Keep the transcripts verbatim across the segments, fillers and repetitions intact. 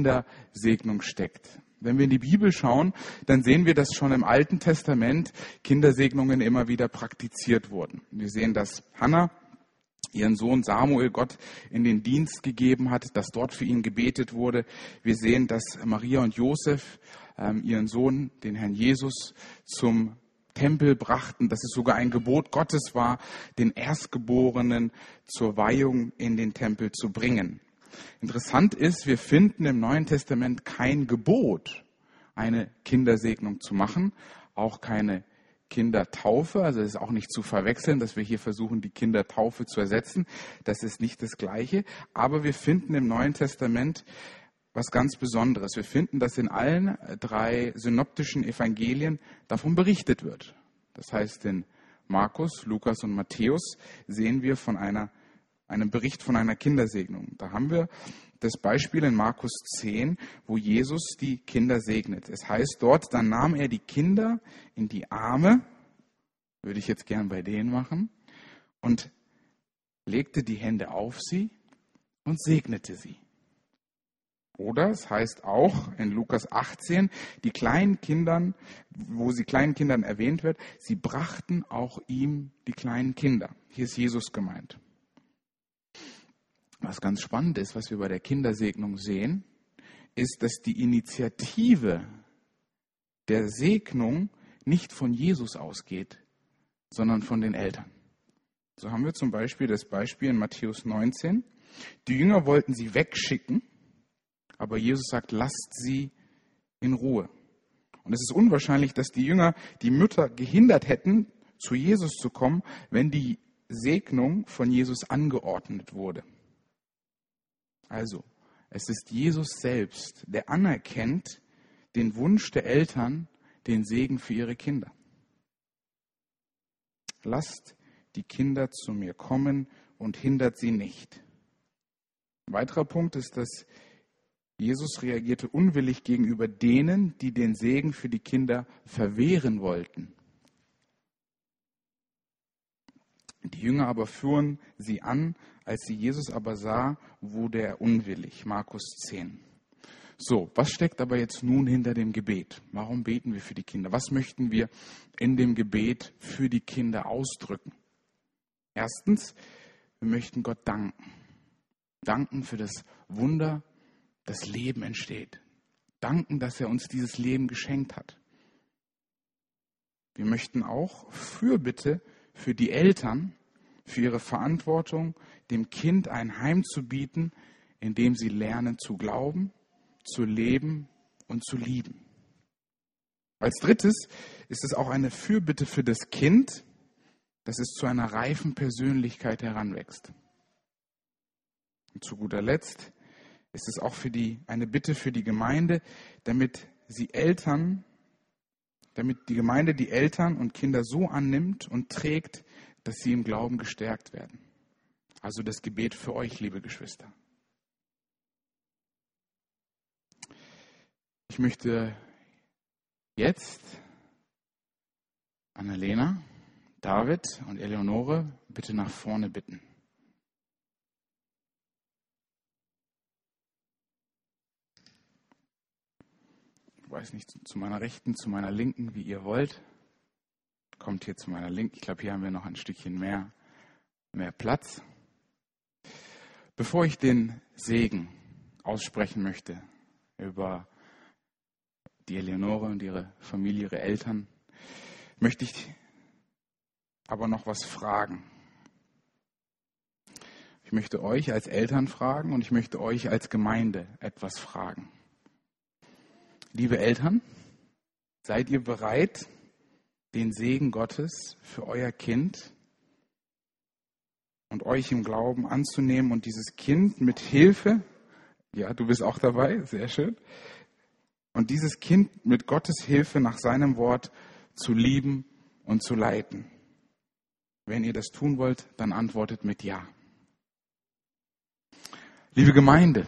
Kindersegnung steckt. Wenn wir in die Bibel schauen, dann sehen wir, dass schon im Alten Testament Kindersegnungen immer wieder praktiziert wurden. Wir sehen, dass Hannah ihren Sohn Samuel Gott in den Dienst gegeben hat, dass dort für ihn gebetet wurde. Wir sehen, dass Maria und Josef ähm, ihren Sohn, den Herrn Jesus, zum Tempel brachten, dass es sogar ein Gebot Gottes war, den Erstgeborenen zur Weihung in den Tempel zu bringen. Interessant ist, wir finden im Neuen Testament kein Gebot, eine Kindersegnung zu machen, auch keine Kindertaufe, also es ist auch nicht zu verwechseln, dass wir hier versuchen, die Kindertaufe zu ersetzen. Das ist nicht das Gleiche, aber wir finden im Neuen Testament was ganz Besonderes. Wir finden, dass in allen drei synoptischen Evangelien davon berichtet wird. Das heißt, in Markus, Lukas und Matthäus sehen wir von einer, einem Bericht von einer Kindersegnung. Da haben wir das Beispiel in Markus zehn, wo Jesus die Kinder segnet. Es heißt dort, dann nahm er die Kinder in die Arme, würde ich jetzt gern bei denen machen, und legte die Hände auf sie und segnete sie. Oder es heißt auch in Lukas achtzehn, die kleinen Kindern, wo sie kleinen Kindern erwähnt wird, sie brachten auch ihm die kleinen Kinder. Hier ist Jesus gemeint. Was ganz spannend ist, was wir bei der Kindersegnung sehen, ist, dass die Initiative der Segnung nicht von Jesus ausgeht, sondern von den Eltern. So haben wir zum Beispiel das Beispiel in Matthäus neunzehn. Die Jünger wollten sie wegschicken, aber Jesus sagt, lasst sie in Ruhe. Und es ist unwahrscheinlich, dass die Jünger die Mütter gehindert hätten, zu Jesus zu kommen, wenn die Segnung von Jesus angeordnet wurde. Also, es ist Jesus selbst, der anerkennt den Wunsch der Eltern, den Segen für ihre Kinder. Lasst die Kinder zu mir kommen und hindert sie nicht. Ein weiterer Punkt ist, dass Jesus reagierte unwillig gegenüber denen, die den Segen für die Kinder verwehren wollten. Die Jünger aber führen sie an, als sie Jesus aber sah, wurde er unwillig. Markus zehn. So, was steckt aber jetzt nun hinter dem Gebet? Warum beten wir für die Kinder? Was möchten wir in dem Gebet für die Kinder ausdrücken? Erstens, wir möchten Gott danken. Danken für das Wunder, das Leben entsteht. Danken, dass er uns dieses Leben geschenkt hat. Wir möchten auch Fürbitte für die Eltern, für ihre Verantwortung, dem Kind ein Heim zu bieten, in dem sie lernen zu glauben, zu leben und zu lieben. Als drittes ist es auch eine Fürbitte für das Kind, dass es zu einer reifen Persönlichkeit heranwächst. Und zu guter Letzt ist es auch für die, eine Bitte für die Gemeinde, damit sie Eltern, damit die Gemeinde die Eltern und Kinder so annimmt und trägt, dass sie im Glauben gestärkt werden. Also das Gebet für euch, liebe Geschwister. Ich möchte jetzt Annalena, David und Eleonore bitte nach vorne bitten. Ich weiß nicht, zu meiner Rechten, zu meiner Linken, wie ihr wollt. Kommt hier zu meiner Linken. Ich glaube, hier haben wir noch ein Stückchen mehr, mehr Platz. Bevor ich den Segen aussprechen möchte über die Eleonore und ihre Familie, ihre Eltern, möchte ich aber noch was fragen. Ich möchte euch als Eltern fragen und ich möchte euch als Gemeinde etwas fragen. Liebe Eltern, seid ihr bereit, den Segen Gottes für euer Kind und euch im Glauben anzunehmen und dieses Kind mit Hilfe, ja, du bist auch dabei, sehr schön, und dieses Kind mit Gottes Hilfe nach seinem Wort zu lieben und zu leiten? Wenn ihr das tun wollt, dann antwortet mit Ja. Liebe Gemeinde,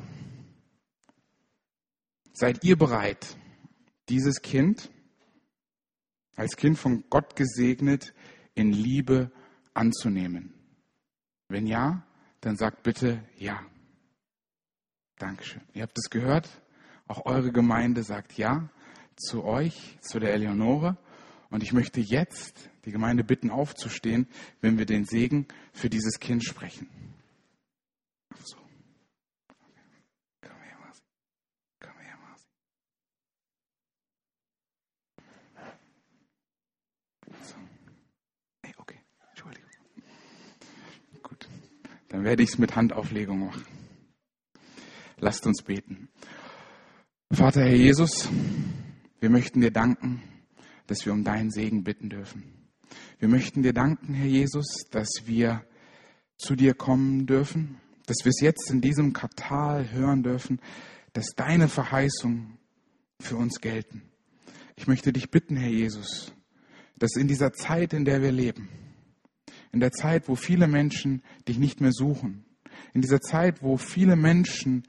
seid ihr bereit, dieses Kind als Kind von Gott gesegnet in Liebe anzunehmen? Wenn ja, dann sagt bitte Ja. Dankeschön. Ihr habt es gehört. Auch eure Gemeinde sagt Ja zu euch, zu der Eleonore. Und ich möchte jetzt die Gemeinde bitten, aufzustehen, wenn wir den Segen für dieses Kind sprechen. So. Komm her, Marci. Komm her, Marci. So. Nee, okay. Entschuldigung. Gut. Dann werde ich es mit Handauflegung machen. Lasst uns beten. Vater, Herr Jesus, wir möchten dir danken, dass wir um deinen Segen bitten dürfen. Wir möchten dir danken, Herr Jesus, dass wir zu dir kommen dürfen, dass wir es jetzt in diesem Quartal hören dürfen, dass deine Verheißungen für uns gelten. Ich möchte dich bitten, Herr Jesus, dass in dieser Zeit, in der wir leben, in der Zeit, wo viele Menschen dich nicht mehr suchen, in dieser Zeit, wo viele Menschen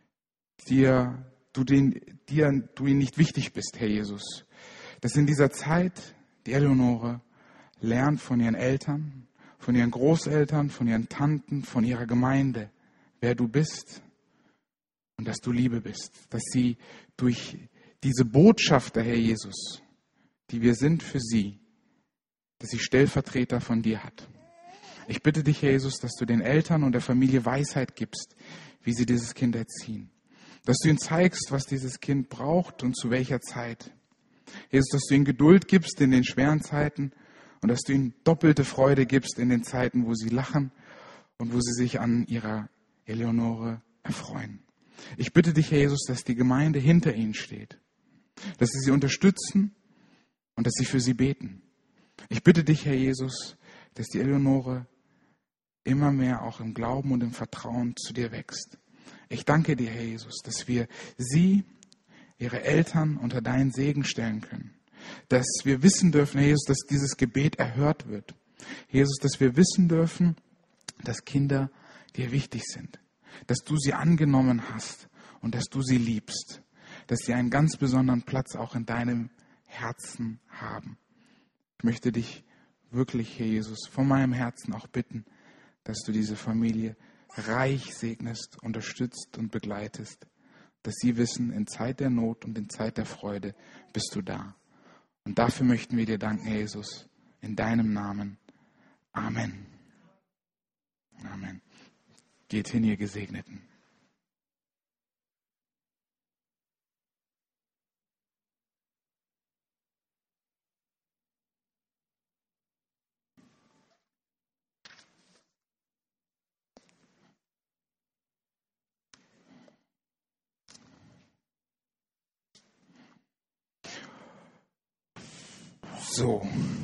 dir, du, den, dir, du ihnen nicht wichtig bist, Herr Jesus, dass in dieser Zeit die Eleonore lernt von ihren Eltern, von ihren Großeltern, von ihren Tanten, von ihrer Gemeinde, wer du bist und dass du Liebe bist. Dass sie durch diese Botschafter, Herr Jesus, die wir sind für sie, dass sie Stellvertreter von dir hat. Ich bitte dich, Herr Jesus, dass du den Eltern und der Familie Weisheit gibst, wie sie dieses Kind erziehen. Dass du ihnen zeigst, was dieses Kind braucht und zu welcher Zeit. Jesus, dass du ihnen Geduld gibst in den schweren Zeiten und dass du ihnen doppelte Freude gibst in den Zeiten, wo sie lachen und wo sie sich an ihrer Eleonore erfreuen. Ich bitte dich, Herr Jesus, dass die Gemeinde hinter ihnen steht, dass sie sie unterstützen und dass sie für sie beten. Ich bitte dich, Herr Jesus, dass die Eleonore immer mehr auch im Glauben und im Vertrauen zu dir wächst. Ich danke dir, Herr Jesus, dass wir sie, ihre Eltern unter deinen Segen stellen können. Dass wir wissen dürfen, Herr Jesus, dass dieses Gebet erhört wird. Herr Jesus, dass wir wissen dürfen, dass Kinder dir wichtig sind. Dass du sie angenommen hast und dass du sie liebst. Dass sie einen ganz besonderen Platz auch in deinem Herzen haben. Ich möchte dich wirklich, Herr Jesus, von meinem Herzen auch bitten, dass du diese Familie reich segnest, unterstützt und begleitest, dass sie wissen, in Zeit der Not und in Zeit der Freude bist du da. Und dafür möchten wir dir danken, Herr Jesus, in deinem Namen. Amen. Amen. Geht hin, ihr Gesegneten. So,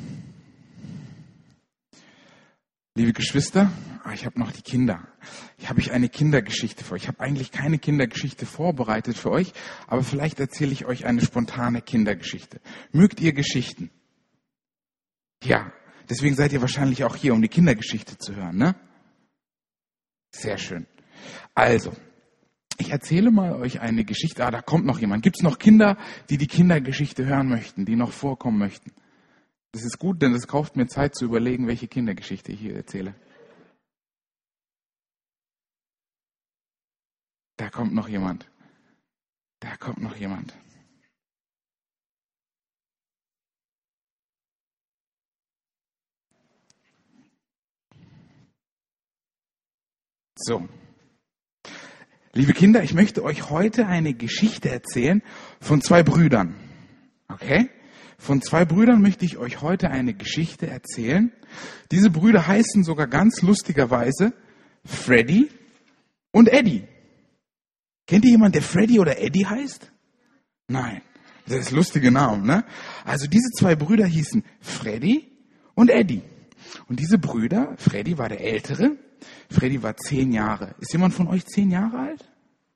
liebe Geschwister, ich habe noch die Kinder. Ich habe euch eine Kindergeschichte für euch. Ich habe eigentlich keine Kindergeschichte vorbereitet für euch, aber vielleicht erzähle ich euch eine spontane Kindergeschichte. Mögt ihr Geschichten? Ja, deswegen seid ihr wahrscheinlich auch hier, um die Kindergeschichte zu hören, ne? Sehr schön. Also, ich erzähle mal euch eine Geschichte. Ah, da kommt noch jemand. Gibt es noch Kinder, die die Kindergeschichte hören möchten, die noch vorkommen möchten? Das ist gut, denn es kauft mir Zeit zu überlegen, welche Kindergeschichte ich hier erzähle. Da kommt noch jemand. Da kommt noch jemand. So. Liebe Kinder, ich möchte euch heute eine Geschichte erzählen von zwei Brüdern. Okay? Von zwei Brüdern möchte ich euch heute eine Geschichte erzählen. Diese Brüder heißen sogar ganz lustigerweise Freddy und Eddie. Kennt ihr jemanden, der Freddy oder Eddie heißt? Nein, das ist lustige Namen, ne? Also diese zwei Brüder hießen Freddy und Eddie. Und diese Brüder, Freddy war der Ältere, Freddy war zehn Jahre. Ist jemand von euch zehn Jahre alt?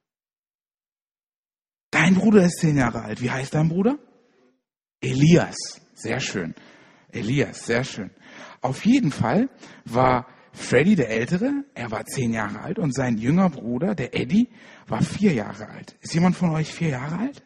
Dein Bruder ist zehn Jahre alt. Wie heißt dein Bruder? Elias. Sehr schön. Elias, sehr schön. Auf jeden Fall war Freddy der Ältere, er war zehn Jahre alt und sein jünger Bruder, der Eddie, war vier Jahre alt. Ist jemand von euch vier Jahre alt?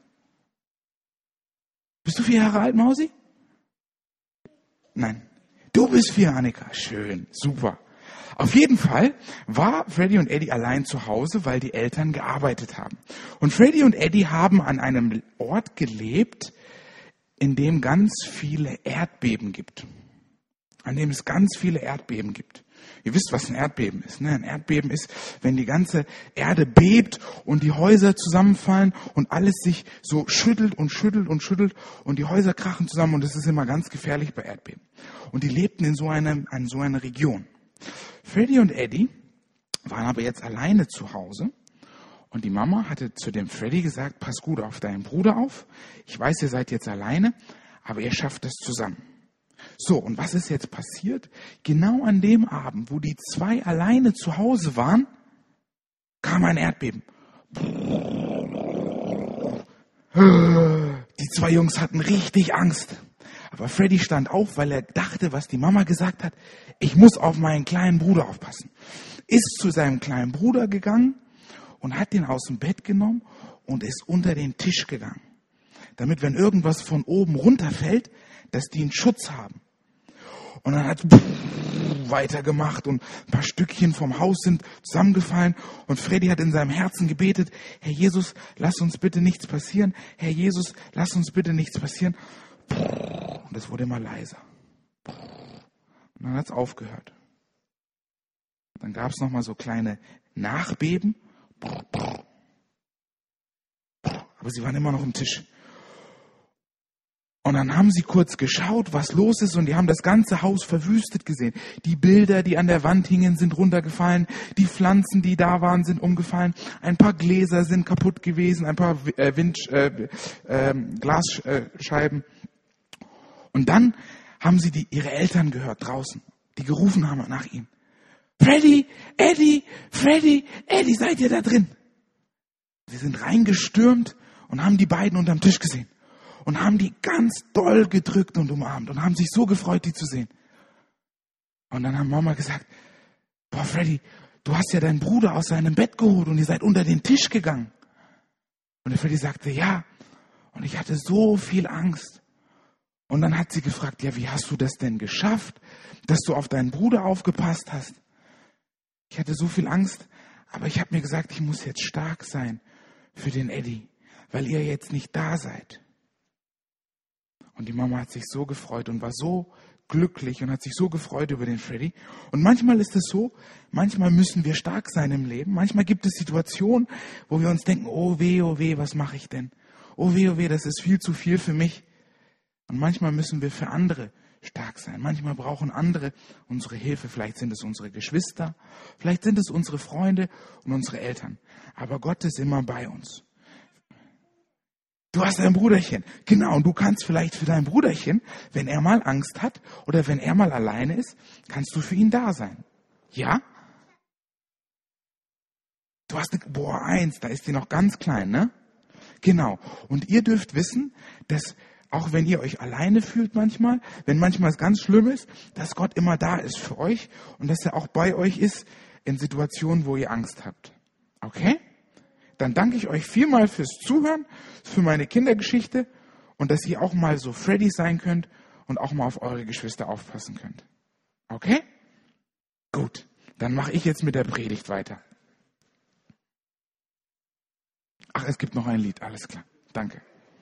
Bist du vier Jahre alt, Mausi? Nein. Du bist vier, Annika. Schön, super. Auf jeden Fall war Freddy und Eddie allein zu Hause, weil die Eltern gearbeitet haben. Und Freddy und Eddie haben an einem Ort gelebt, in dem ganz viele Erdbeben gibt. An dem es ganz viele Erdbeben gibt. Ihr wisst, was ein Erdbeben ist, ne? Ein Erdbeben ist, wenn die ganze Erde bebt und die Häuser zusammenfallen und alles sich so schüttelt und schüttelt und schüttelt und die Häuser krachen zusammen und das ist immer ganz gefährlich bei Erdbeben. Und die lebten in so einer, in so einer Region. Freddy und Eddie waren aber jetzt alleine zu Hause und die Mama hatte zu dem Freddy gesagt, pass gut auf deinen Bruder auf. Ich weiß, ihr seid jetzt alleine, aber ihr schafft das zusammen. So, und was ist jetzt passiert? Genau an dem Abend, wo die zwei alleine zu Hause waren, kam ein Erdbeben. Die zwei Jungs hatten richtig Angst. Aber Freddy stand auf, weil er dachte, was die Mama gesagt hat, ich muss auf meinen kleinen Bruder aufpassen. Ist zu seinem kleinen Bruder gegangen und hat den aus dem Bett genommen und ist unter den Tisch gegangen. Damit, wenn irgendwas von oben runterfällt, dass die einen Schutz haben. Und dann hat weitergemacht und ein paar Stückchen vom Haus sind zusammengefallen und Freddy hat in seinem Herzen gebetet, Herr Jesus, lass uns bitte nichts passieren. Herr Jesus, lass uns bitte nichts passieren. Und es wurde immer leiser. Und dann hat es aufgehört. Dann gab es nochmal so kleine Nachbeben. Aber sie waren immer noch am Tisch. Und dann haben sie kurz geschaut, was los ist, und die haben das ganze Haus verwüstet gesehen. Die Bilder, die an der Wand hingen, sind runtergefallen. Die Pflanzen, die da waren, sind umgefallen. Ein paar Gläser sind kaputt gewesen, ein paar äh, Wind, äh, äh, Glasscheiben. Und dann haben sie die, ihre Eltern gehört draußen, die gerufen haben nach ihnen. Freddy, Eddie, Freddy, Eddie, seid ihr da drin? Sie sind reingestürmt und haben die beiden unterm Tisch gesehen. Und haben die ganz doll gedrückt und umarmt und haben sich so gefreut, die zu sehen. Und dann haben Mama gesagt, boah Freddy, du hast ja deinen Bruder aus seinem Bett geholt und ihr seid unter den Tisch gegangen. Und der Freddy sagte, ja. Und ich hatte so viel Angst. Und dann hat sie gefragt, ja, wie hast du das denn geschafft, dass du auf deinen Bruder aufgepasst hast? Ich hatte so viel Angst, aber ich habe mir gesagt, ich muss jetzt stark sein für den Eddie, weil ihr jetzt nicht da seid. Und die Mama hat sich so gefreut und war so glücklich und hat sich so gefreut über den Freddy. Und manchmal ist es so, manchmal müssen wir stark sein im Leben. Manchmal gibt es Situationen, wo wir uns denken, oh weh, oh weh, was mache ich denn? Oh weh, oh weh, das ist viel zu viel für mich. Und manchmal müssen wir für andere stark sein. Manchmal brauchen andere unsere Hilfe. Vielleicht sind es unsere Geschwister, vielleicht sind es unsere Freunde und unsere Eltern. Aber Gott ist immer bei uns. Du hast ein Bruderchen. Genau, und du kannst vielleicht für dein Bruderchen, wenn er mal Angst hat oder wenn er mal alleine ist, kannst du für ihn da sein. Ja? Du hast eine, boah, eins, da ist die noch ganz klein, ne? Genau. Und ihr dürft wissen, dass auch wenn ihr euch alleine fühlt manchmal, wenn manchmal es ganz schlimm ist, dass Gott immer da ist für euch und dass er auch bei euch ist in Situationen, wo ihr Angst habt. Okay? Dann danke ich euch vielmal fürs Zuhören, für meine Kindergeschichte und dass ihr auch mal so Freddy sein könnt und auch mal auf eure Geschwister aufpassen könnt. Okay? Gut, dann mache ich jetzt mit der Predigt weiter. Ach, es gibt noch ein Lied, alles klar. Danke.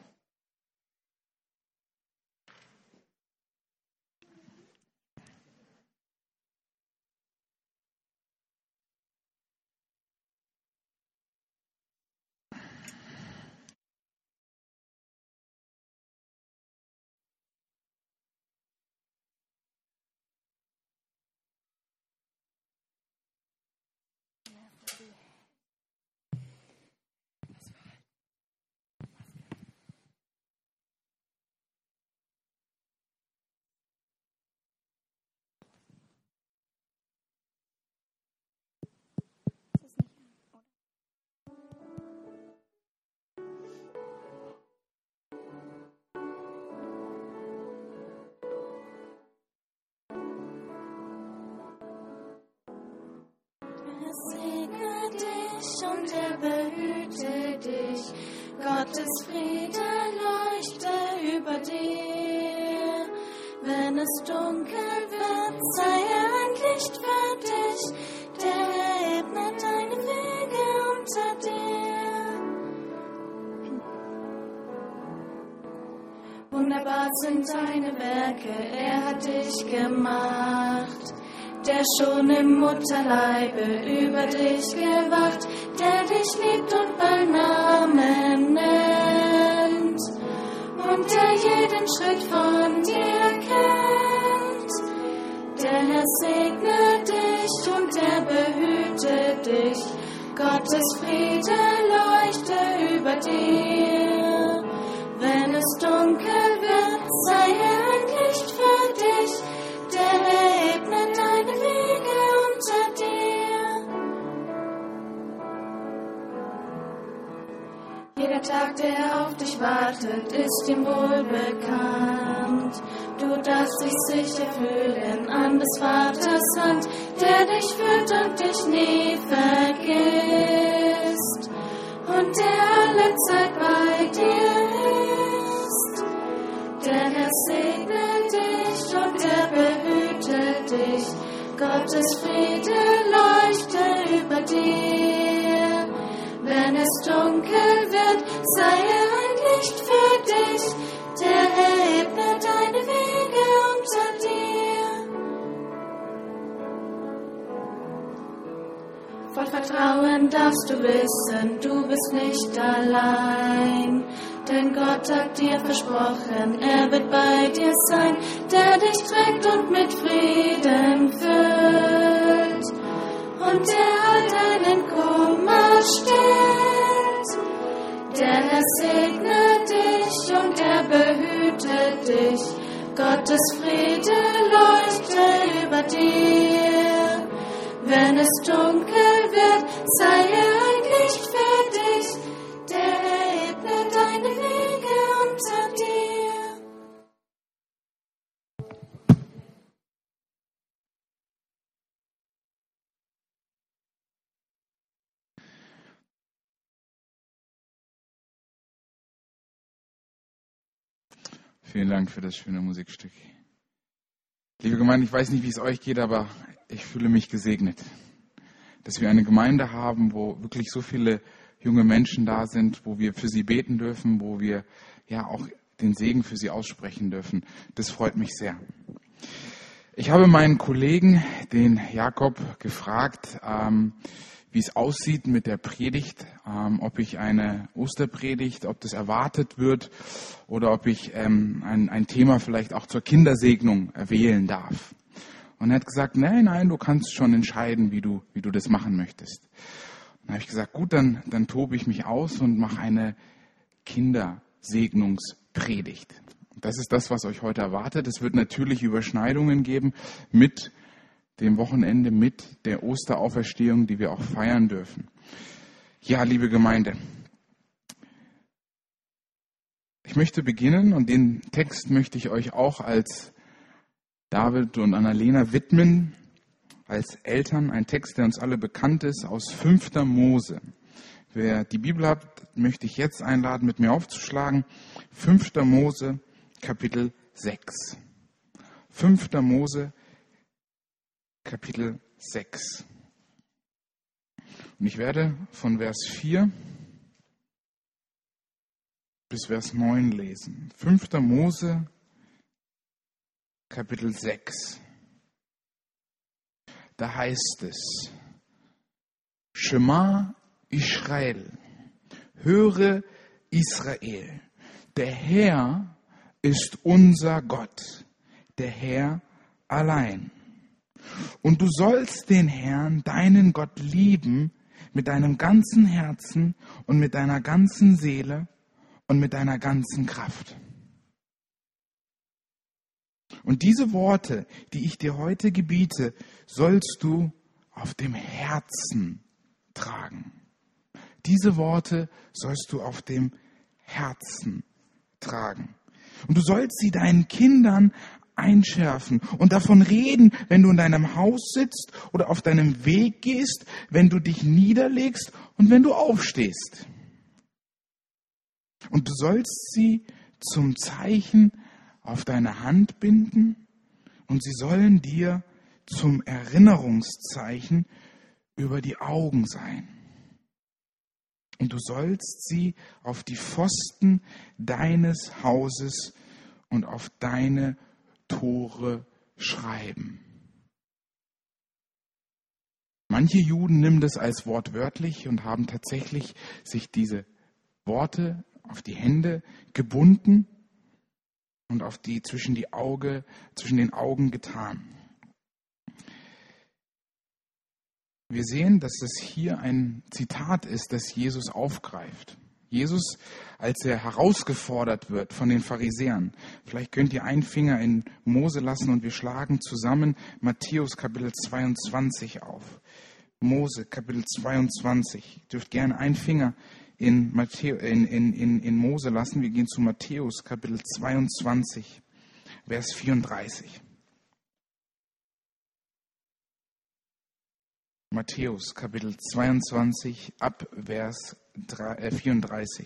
Und er behüte dich, Gottes Friede leuchte über dir. Wenn es dunkel wird, sei er endlich nicht für dich, der ebnet deine Wege unter dir. Wunderbar sind deine Werke, er hat dich gemacht, der schon im Mutterleibe über dich gewacht, der dich liebt und beim Namen nennt und der jeden Schritt von dir kennt. Der Herr segne dich und er behüte dich, Gottes Friede leuchte über dir. Wenn es dunkel wird, sei er ein Licht für dich, der ebnet deine Wege unter dir. Jeder Tag, der auf dich wartet, ist ihm wohl bekannt. Du darfst dich sicher fühlen an des Vaters Hand, der dich führt und dich nie vergisst und der alle Zeit bei dir ist. Der Herr segne dich und er behüte dich, Gottes Friede leuchte über dir. Wenn es dunkel wird, sei er ein Licht für dich, der ebnet deine Wege unter dir. Voll Vertrauen darfst du wissen, du bist nicht allein, denn Gott hat dir versprochen, er wird bei dir sein, der dich trägt und mit Frieden füllt und der all deinen Kummer stillt. Der Herr segne dich und er behüte dich, Gottes Friede leuchte über dir. Wenn es dunkel wird, sei er ein Licht für dich, der ebnet deine Wege unter dir. Vielen Dank für das schöne Musikstück. Liebe Gemeinde, ich weiß nicht, wie es euch geht, aber ich fühle mich gesegnet, dass wir eine Gemeinde haben, wo wirklich so viele junge Menschen da sind, wo wir für sie beten dürfen, wo wir ja auch den Segen für sie aussprechen dürfen. Das freut mich sehr. Ich habe meinen Kollegen, den Jakob, gefragt, ähm, wie es aussieht mit der Predigt, ähm, ob ich eine Osterpredigt, ob das erwartet wird oder ob ich ähm, ein, ein Thema vielleicht auch zur Kindersegnung wählen darf. Und er hat gesagt, nein, nein, du kannst schon entscheiden, wie du, wie du das machen möchtest. Und dann habe ich gesagt, gut, dann, dann tobe ich mich aus und mache eine Kindersegnungspredigt. Das ist das, was euch heute erwartet. Es wird natürlich Überschneidungen geben mit dem Wochenende, mit der Osterauferstehung, die wir auch feiern dürfen. Ja, liebe Gemeinde, ich möchte beginnen und den Text möchte ich euch auch als David und Annalena widmen, als Eltern. Ein Text, der uns alle bekannt ist, aus fünfter Mose. Wer die Bibel hat, möchte ich jetzt einladen, mit mir aufzuschlagen. fünfter Mose, Kapitel sechs. fünfter Mose, Kapitel sechs. Und ich werde von Vers vier bis Vers neun lesen. fünfter Mose, Kapitel sechs. Da heißt es: Shema Israel, höre Israel, der Herr ist unser Gott, der Herr allein. Und du sollst den Herrn, deinen Gott, lieben mit deinem ganzen Herzen und mit deiner ganzen Seele und mit deiner ganzen Kraft. Und diese Worte, die ich dir heute gebiete, sollst du auf dem Herzen tragen. Diese Worte sollst du auf dem Herzen tragen. Und du sollst sie deinen Kindern einschärfen und davon reden, wenn du in deinem Haus sitzt oder auf deinem Weg gehst, wenn du dich niederlegst und wenn du aufstehst. Und du sollst sie zum Zeichen auf deine Hand binden und sie sollen dir zum Erinnerungszeichen über die Augen sein. Und du sollst sie auf die Pfosten deines Hauses und auf deine Tore schreiben. Manche Juden nehmen das als wortwörtlich und haben tatsächlich sich diese Worte auf die Hände gebunden und auf die zwischen die Auge, zwischen den Augen getan. Wir sehen, dass es hier ein Zitat ist, das Jesus aufgreift. Jesus, als er herausgefordert wird von den Pharisäern. Vielleicht könnt ihr einen Finger in Mose lassen und wir schlagen zusammen Matthäus Kapitel zweiundzwanzig auf. Mose Kapitel zweiundzwanzig. Ihr dürft gerne einen Finger in, Matthäus, in, in, in, in Mose lassen. Wir gehen zu Matthäus Kapitel zweiundzwanzig, Vers vierunddreißig. Matthäus Kapitel zweiundzwanzig ab Vers vierunddreißig.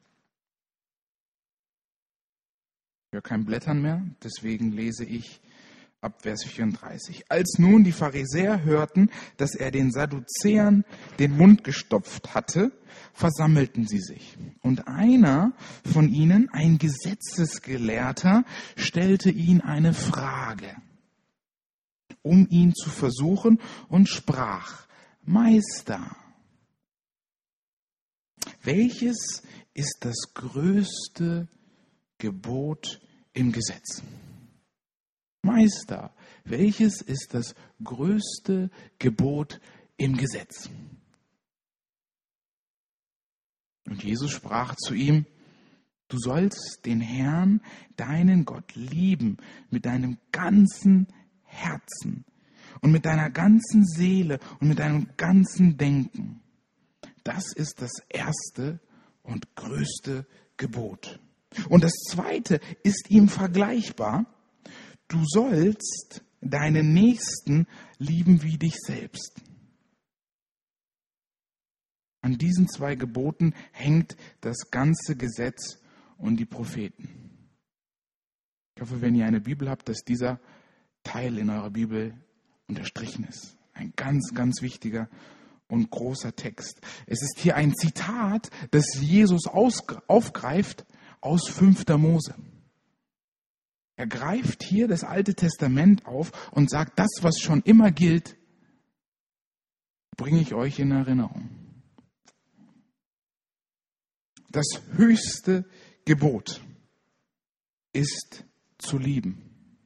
Ich höre kein Blättern mehr, deswegen lese ich ab Vers vierunddreißig. Als nun die Pharisäer hörten, dass er den Sadduzäern den Mund gestopft hatte, versammelten sie sich. Und einer von ihnen, ein Gesetzesgelehrter, stellte ihn eine Frage, um ihn zu versuchen, und sprach: Meister, welches ist das größte Gebot im Gesetz? Meister, welches ist das größte Gebot im Gesetz? Und Jesus sprach zu ihm: Du sollst den Herrn, deinen Gott, lieben mit deinem ganzen Herzen und mit deiner ganzen Seele und mit deinem ganzen Denken. Das ist das erste und größte Gebot. Und das zweite ist ihm vergleichbar. Du sollst deinen Nächsten lieben wie dich selbst. An diesen zwei Geboten hängt das ganze Gesetz und die Propheten. Ich hoffe, wenn ihr eine Bibel habt, dass dieser Teil in eurer Bibel unterstrichen ist. Ein ganz, ganz wichtiger und großer Text. Es ist hier ein Zitat, das Jesus aufgreift aus fünfter Mose. Er greift hier das Alte Testament auf und sagt, das, was schon immer gilt, bringe ich euch in Erinnerung. Das höchste Gebot ist zu lieben.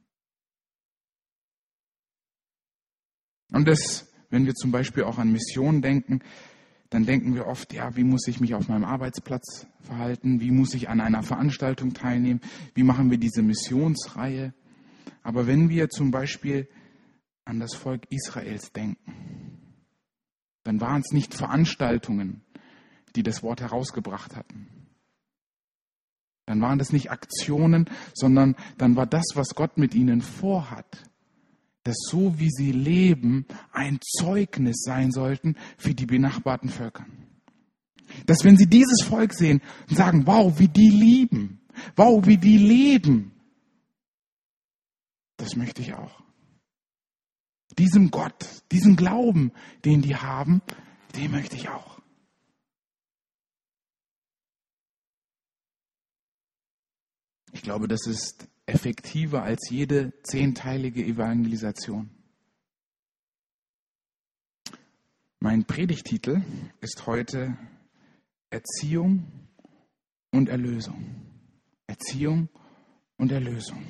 Und das, wenn wir zum Beispiel auch an Missionen denken, dann denken wir oft, ja, wie muss ich mich auf meinem Arbeitsplatz verhalten? Wie muss ich an einer Veranstaltung teilnehmen? Wie machen wir diese Missionsreihe? Aber wenn wir zum Beispiel an das Volk Israels denken, dann waren es nicht Veranstaltungen, die das Wort herausgebracht hatten. Dann waren das nicht Aktionen, sondern dann war das, was Gott mit ihnen vorhat, dass so wie sie leben, ein Zeugnis sein sollten für die benachbarten Völker. Dass wenn sie dieses Volk sehen und sagen, wow, wie die lieben, wow, wie die leben, das möchte ich auch. Diesem Gott, diesen Glauben, den die haben, den möchte ich auch. Ich glaube, das ist effektiver als jede zehnteilige Evangelisation. Mein Predigtitel ist heute Erziehung und Erlösung. Erziehung und Erlösung.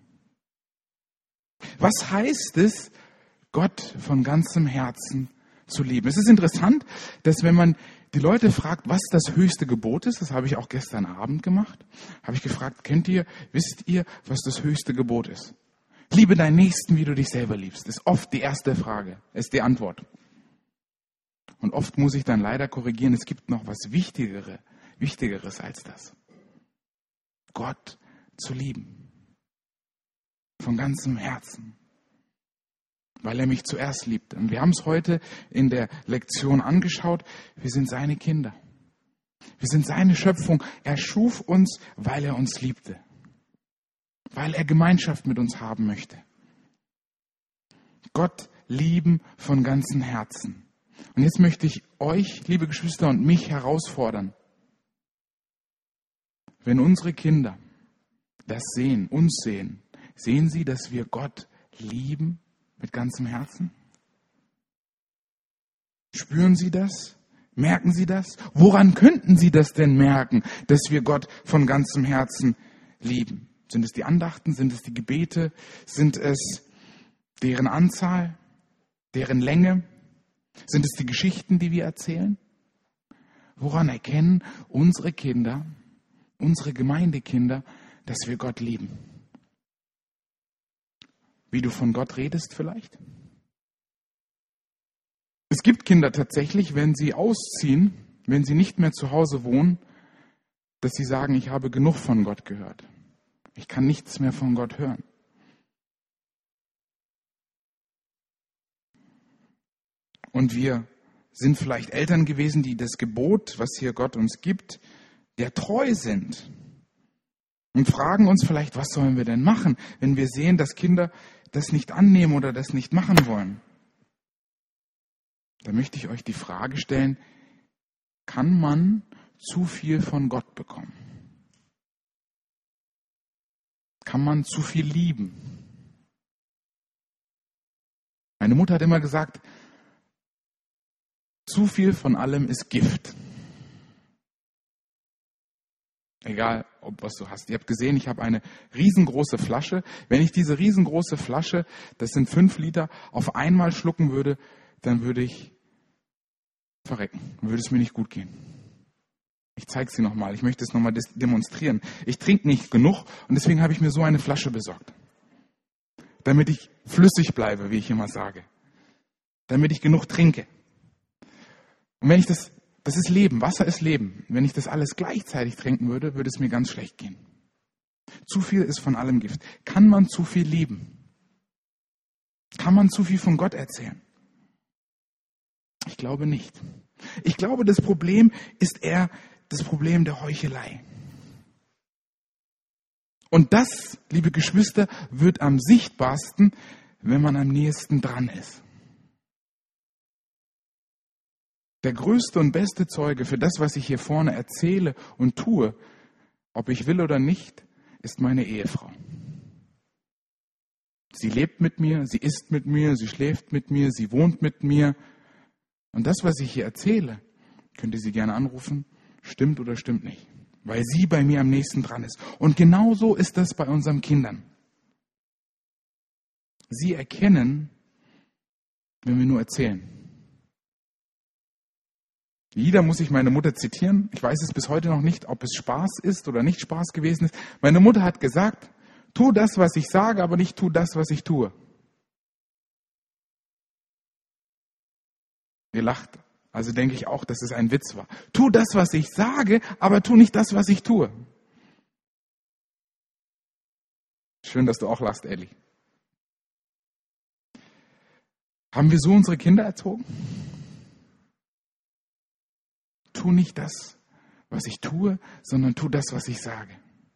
Was heißt es, Gott von ganzem Herzen zu lieben? Es ist interessant, dass wenn man die Leute fragt, was das höchste Gebot ist, das habe ich auch gestern Abend gemacht, habe ich gefragt, kennt ihr, wisst ihr, was das höchste Gebot ist? Liebe deinen Nächsten, wie du dich selber liebst. Das ist oft die erste Frage, ist die Antwort. Und oft muss ich dann leider korrigieren, es gibt noch was Wichtigere, Wichtigeres als das. Gott zu lieben. Von ganzem Herzen. Weil er mich zuerst liebt. Und wir haben es heute in der Lektion angeschaut. Wir sind seine Kinder. Wir sind seine Schöpfung. Er schuf uns, weil er uns liebte. Weil er Gemeinschaft mit uns haben möchte. Gott lieben von ganzem Herzen. Und jetzt möchte ich euch, liebe Geschwister, und mich herausfordern. Wenn unsere Kinder das sehen, uns sehen, sehen sie, dass wir Gott lieben mit ganzem Herzen? Spüren sie das? Merken sie das? Woran könnten sie das denn merken, dass wir Gott von ganzem Herzen lieben? Sind es die Andachten? Sind es die Gebete? Sind es deren Anzahl? Deren Länge? Sind es die Geschichten, die wir erzählen? Woran erkennen unsere Kinder, unsere Gemeindekinder, dass wir Gott lieben? Wie du von Gott redest vielleicht? Es gibt Kinder tatsächlich, wenn sie ausziehen, wenn sie nicht mehr zu Hause wohnen, dass sie sagen, ich habe genug von Gott gehört. Ich kann nichts mehr von Gott hören. Und wir sind vielleicht Eltern gewesen, die das Gebot, was hier Gott uns gibt, der treu sind. Und fragen uns vielleicht, was sollen wir denn machen, wenn wir sehen, dass Kinder das nicht annehmen oder das nicht machen wollen. Da möchte ich euch die Frage stellen, kann man zu viel von Gott bekommen? Kann man zu viel lieben? Meine Mutter hat immer gesagt, zu viel von allem ist Gift. Egal, ob was du hast. Ihr habt gesehen, ich habe eine riesengroße Flasche. Wenn ich diese riesengroße Flasche, das sind fünf Liter, auf einmal schlucken würde, dann würde ich verrecken. Dann würde es mir nicht gut gehen. Ich zeige sie nochmal. Ich möchte es nochmal demonstrieren. Ich trinke nicht genug und deswegen habe ich mir so eine Flasche besorgt. Damit ich flüssig bleibe, wie ich immer sage. Damit ich genug trinke. Und wenn ich das, das ist Leben, Wasser ist Leben. Wenn ich das alles gleichzeitig trinken würde, würde es mir ganz schlecht gehen. Zu viel ist von allem Gift. Kann man zu viel lieben? Kann man zu viel von Gott erzählen? Ich glaube nicht. Ich glaube, das Problem ist eher das Problem der Heuchelei. Und das, liebe Geschwister, wird am sichtbarsten, wenn man am nächsten dran ist. Der größte und beste Zeuge für das, was ich hier vorne erzähle und tue, ob ich will oder nicht, ist meine Ehefrau. Sie lebt mit mir, sie isst mit mir, sie schläft mit mir, sie wohnt mit mir. Und das, was ich hier erzähle, könnt ihr sie gerne anrufen, stimmt oder stimmt nicht, weil sie bei mir am nächsten dran ist. Und genauso ist das bei unseren Kindern. Sie erkennen, wenn wir nur erzählen. Wieder muss ich meine Mutter zitieren. Ich weiß es bis heute noch nicht, ob es Spaß ist oder nicht Spaß gewesen ist. Meine Mutter hat gesagt, tu das, was ich sage, aber nicht tu das, was ich tue. Ihr lacht. Also denke ich auch, dass es ein Witz war. Tu das, was ich sage, aber tu nicht das, was ich tue. Schön, dass du auch lachst, Elli. Haben wir so unsere Kinder erzogen? Tu nicht das, was ich tue, sondern tu das, was ich sage.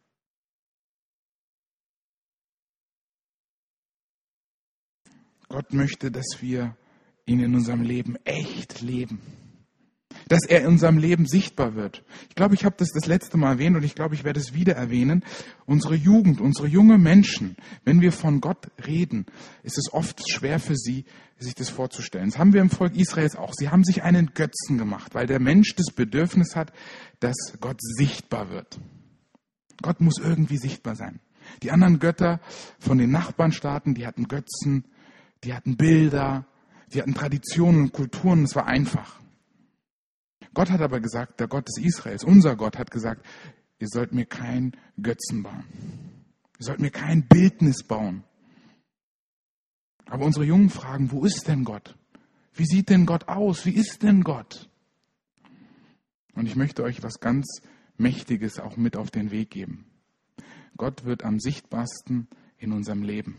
Gott möchte, dass wir ihn in unserem Leben echt leben. Dass er in unserem Leben sichtbar wird. Ich glaube, ich habe das das letzte Mal erwähnt und ich glaube, ich werde es wieder erwähnen. Unsere Jugend, unsere junge Menschen, wenn wir von Gott reden, ist es oft schwer für sie, sich das vorzustellen. Das haben wir im Volk Israels auch. Sie haben sich einen Götzen gemacht, weil der Mensch das Bedürfnis hat, dass Gott sichtbar wird. Gott muss irgendwie sichtbar sein. Die anderen Götter von den Nachbarnstaaten, die hatten Götzen, die hatten Bilder, die hatten Traditionen und Kulturen, es war einfach. Gott hat aber gesagt, der Gott des Israels, unser Gott, hat gesagt, ihr sollt mir kein Götzen bauen. Ihr sollt mir kein Bildnis bauen. Aber unsere Jungen fragen, wo ist denn Gott? Wie sieht denn Gott aus? Wie ist denn Gott? Und ich möchte euch was ganz Mächtiges auch mit auf den Weg geben. Gott wird am sichtbarsten in unserem Leben.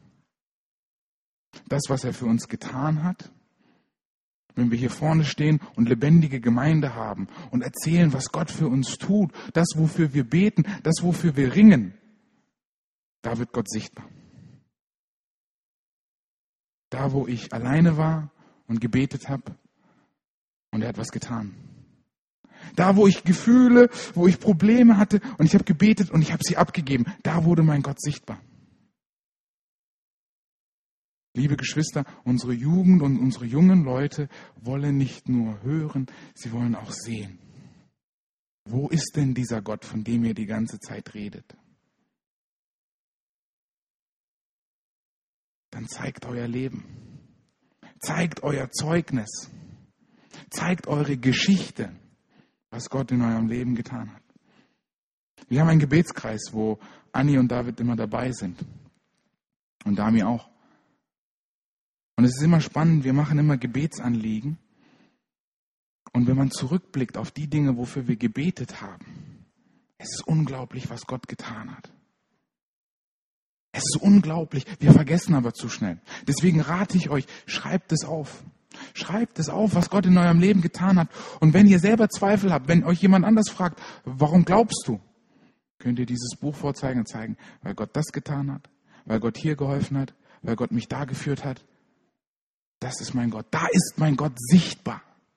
Das, was er für uns getan hat, wenn wir hier vorne stehen und lebendige Gemeinde haben und erzählen, was Gott für uns tut, das, wofür wir beten, das, wofür wir ringen, da wird Gott sichtbar. Da Da, wo ich alleine war und gebetet habe und er hat was getan. Da, wo ich Gefühle, wo ich Probleme hatte und ich habe gebetet und ich habe sie abgegeben, da wurde mein Gott sichtbar. Liebe Geschwister, unsere Jugend und unsere jungen Leute wollen nicht nur hören, sie wollen auch sehen. Wo ist denn dieser Gott, von dem ihr die ganze Zeit redet? Dann zeigt euer Leben. Zeigt euer Zeugnis. Zeigt eure Geschichte, was Gott in eurem Leben getan hat. Wir haben einen Gebetskreis, wo Anni und David immer dabei sind. Und Dami auch. Und es ist immer spannend, wir machen immer Gebetsanliegen. Und wenn man zurückblickt auf die Dinge, wofür wir gebetet haben, es ist unglaublich, was Gott getan hat. Es ist unglaublich, wir vergessen aber zu schnell. Deswegen rate ich euch, schreibt es auf. Schreibt es auf, was Gott in eurem Leben getan hat. Und wenn ihr selber Zweifel habt, wenn euch jemand anders fragt, warum glaubst du? Könnt ihr dieses Buch vorzeigen und zeigen, weil Gott das getan hat, weil Gott hier geholfen hat, weil Gott mich da geführt hat. Das ist mein Gott. Da ist mein Gott sichtbar.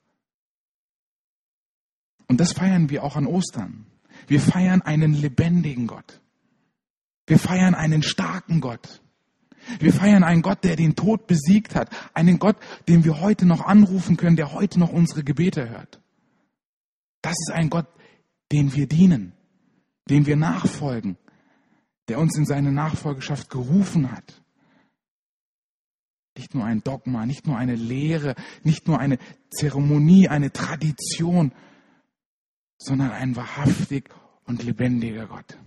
Und das feiern wir auch an Ostern. Wir feiern einen lebendigen Gott. Wir feiern einen starken Gott. Wir feiern einen Gott, der den Tod besiegt hat. Einen Gott, den wir heute noch anrufen können, der heute noch unsere Gebete hört. Das ist ein Gott, den wir dienen, dem wir nachfolgen, der uns in seine Nachfolgeschaft gerufen hat. Nicht nur ein Dogma, nicht nur eine Lehre, nicht nur eine Zeremonie, eine Tradition, sondern ein wahrhaftig und lebendiger Gott.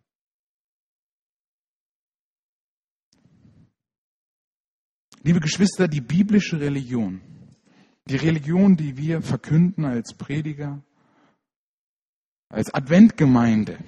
Liebe Geschwister, die biblische Religion, die Religion, die wir verkünden als Prediger, als Adventgemeinde,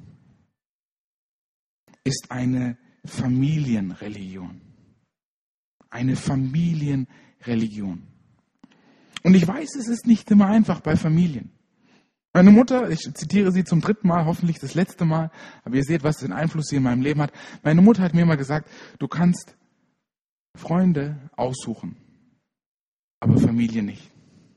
ist eine Familienreligion. Eine Familienreligion. Und ich weiß, es ist nicht immer einfach bei Familien. Meine Mutter, ich zitiere sie zum dritten Mal, hoffentlich das letzte Mal, aber ihr seht, was für einen Einfluss sie in meinem Leben hat. Meine Mutter hat mir mal gesagt, du kannst Freunde aussuchen, aber Familie nicht.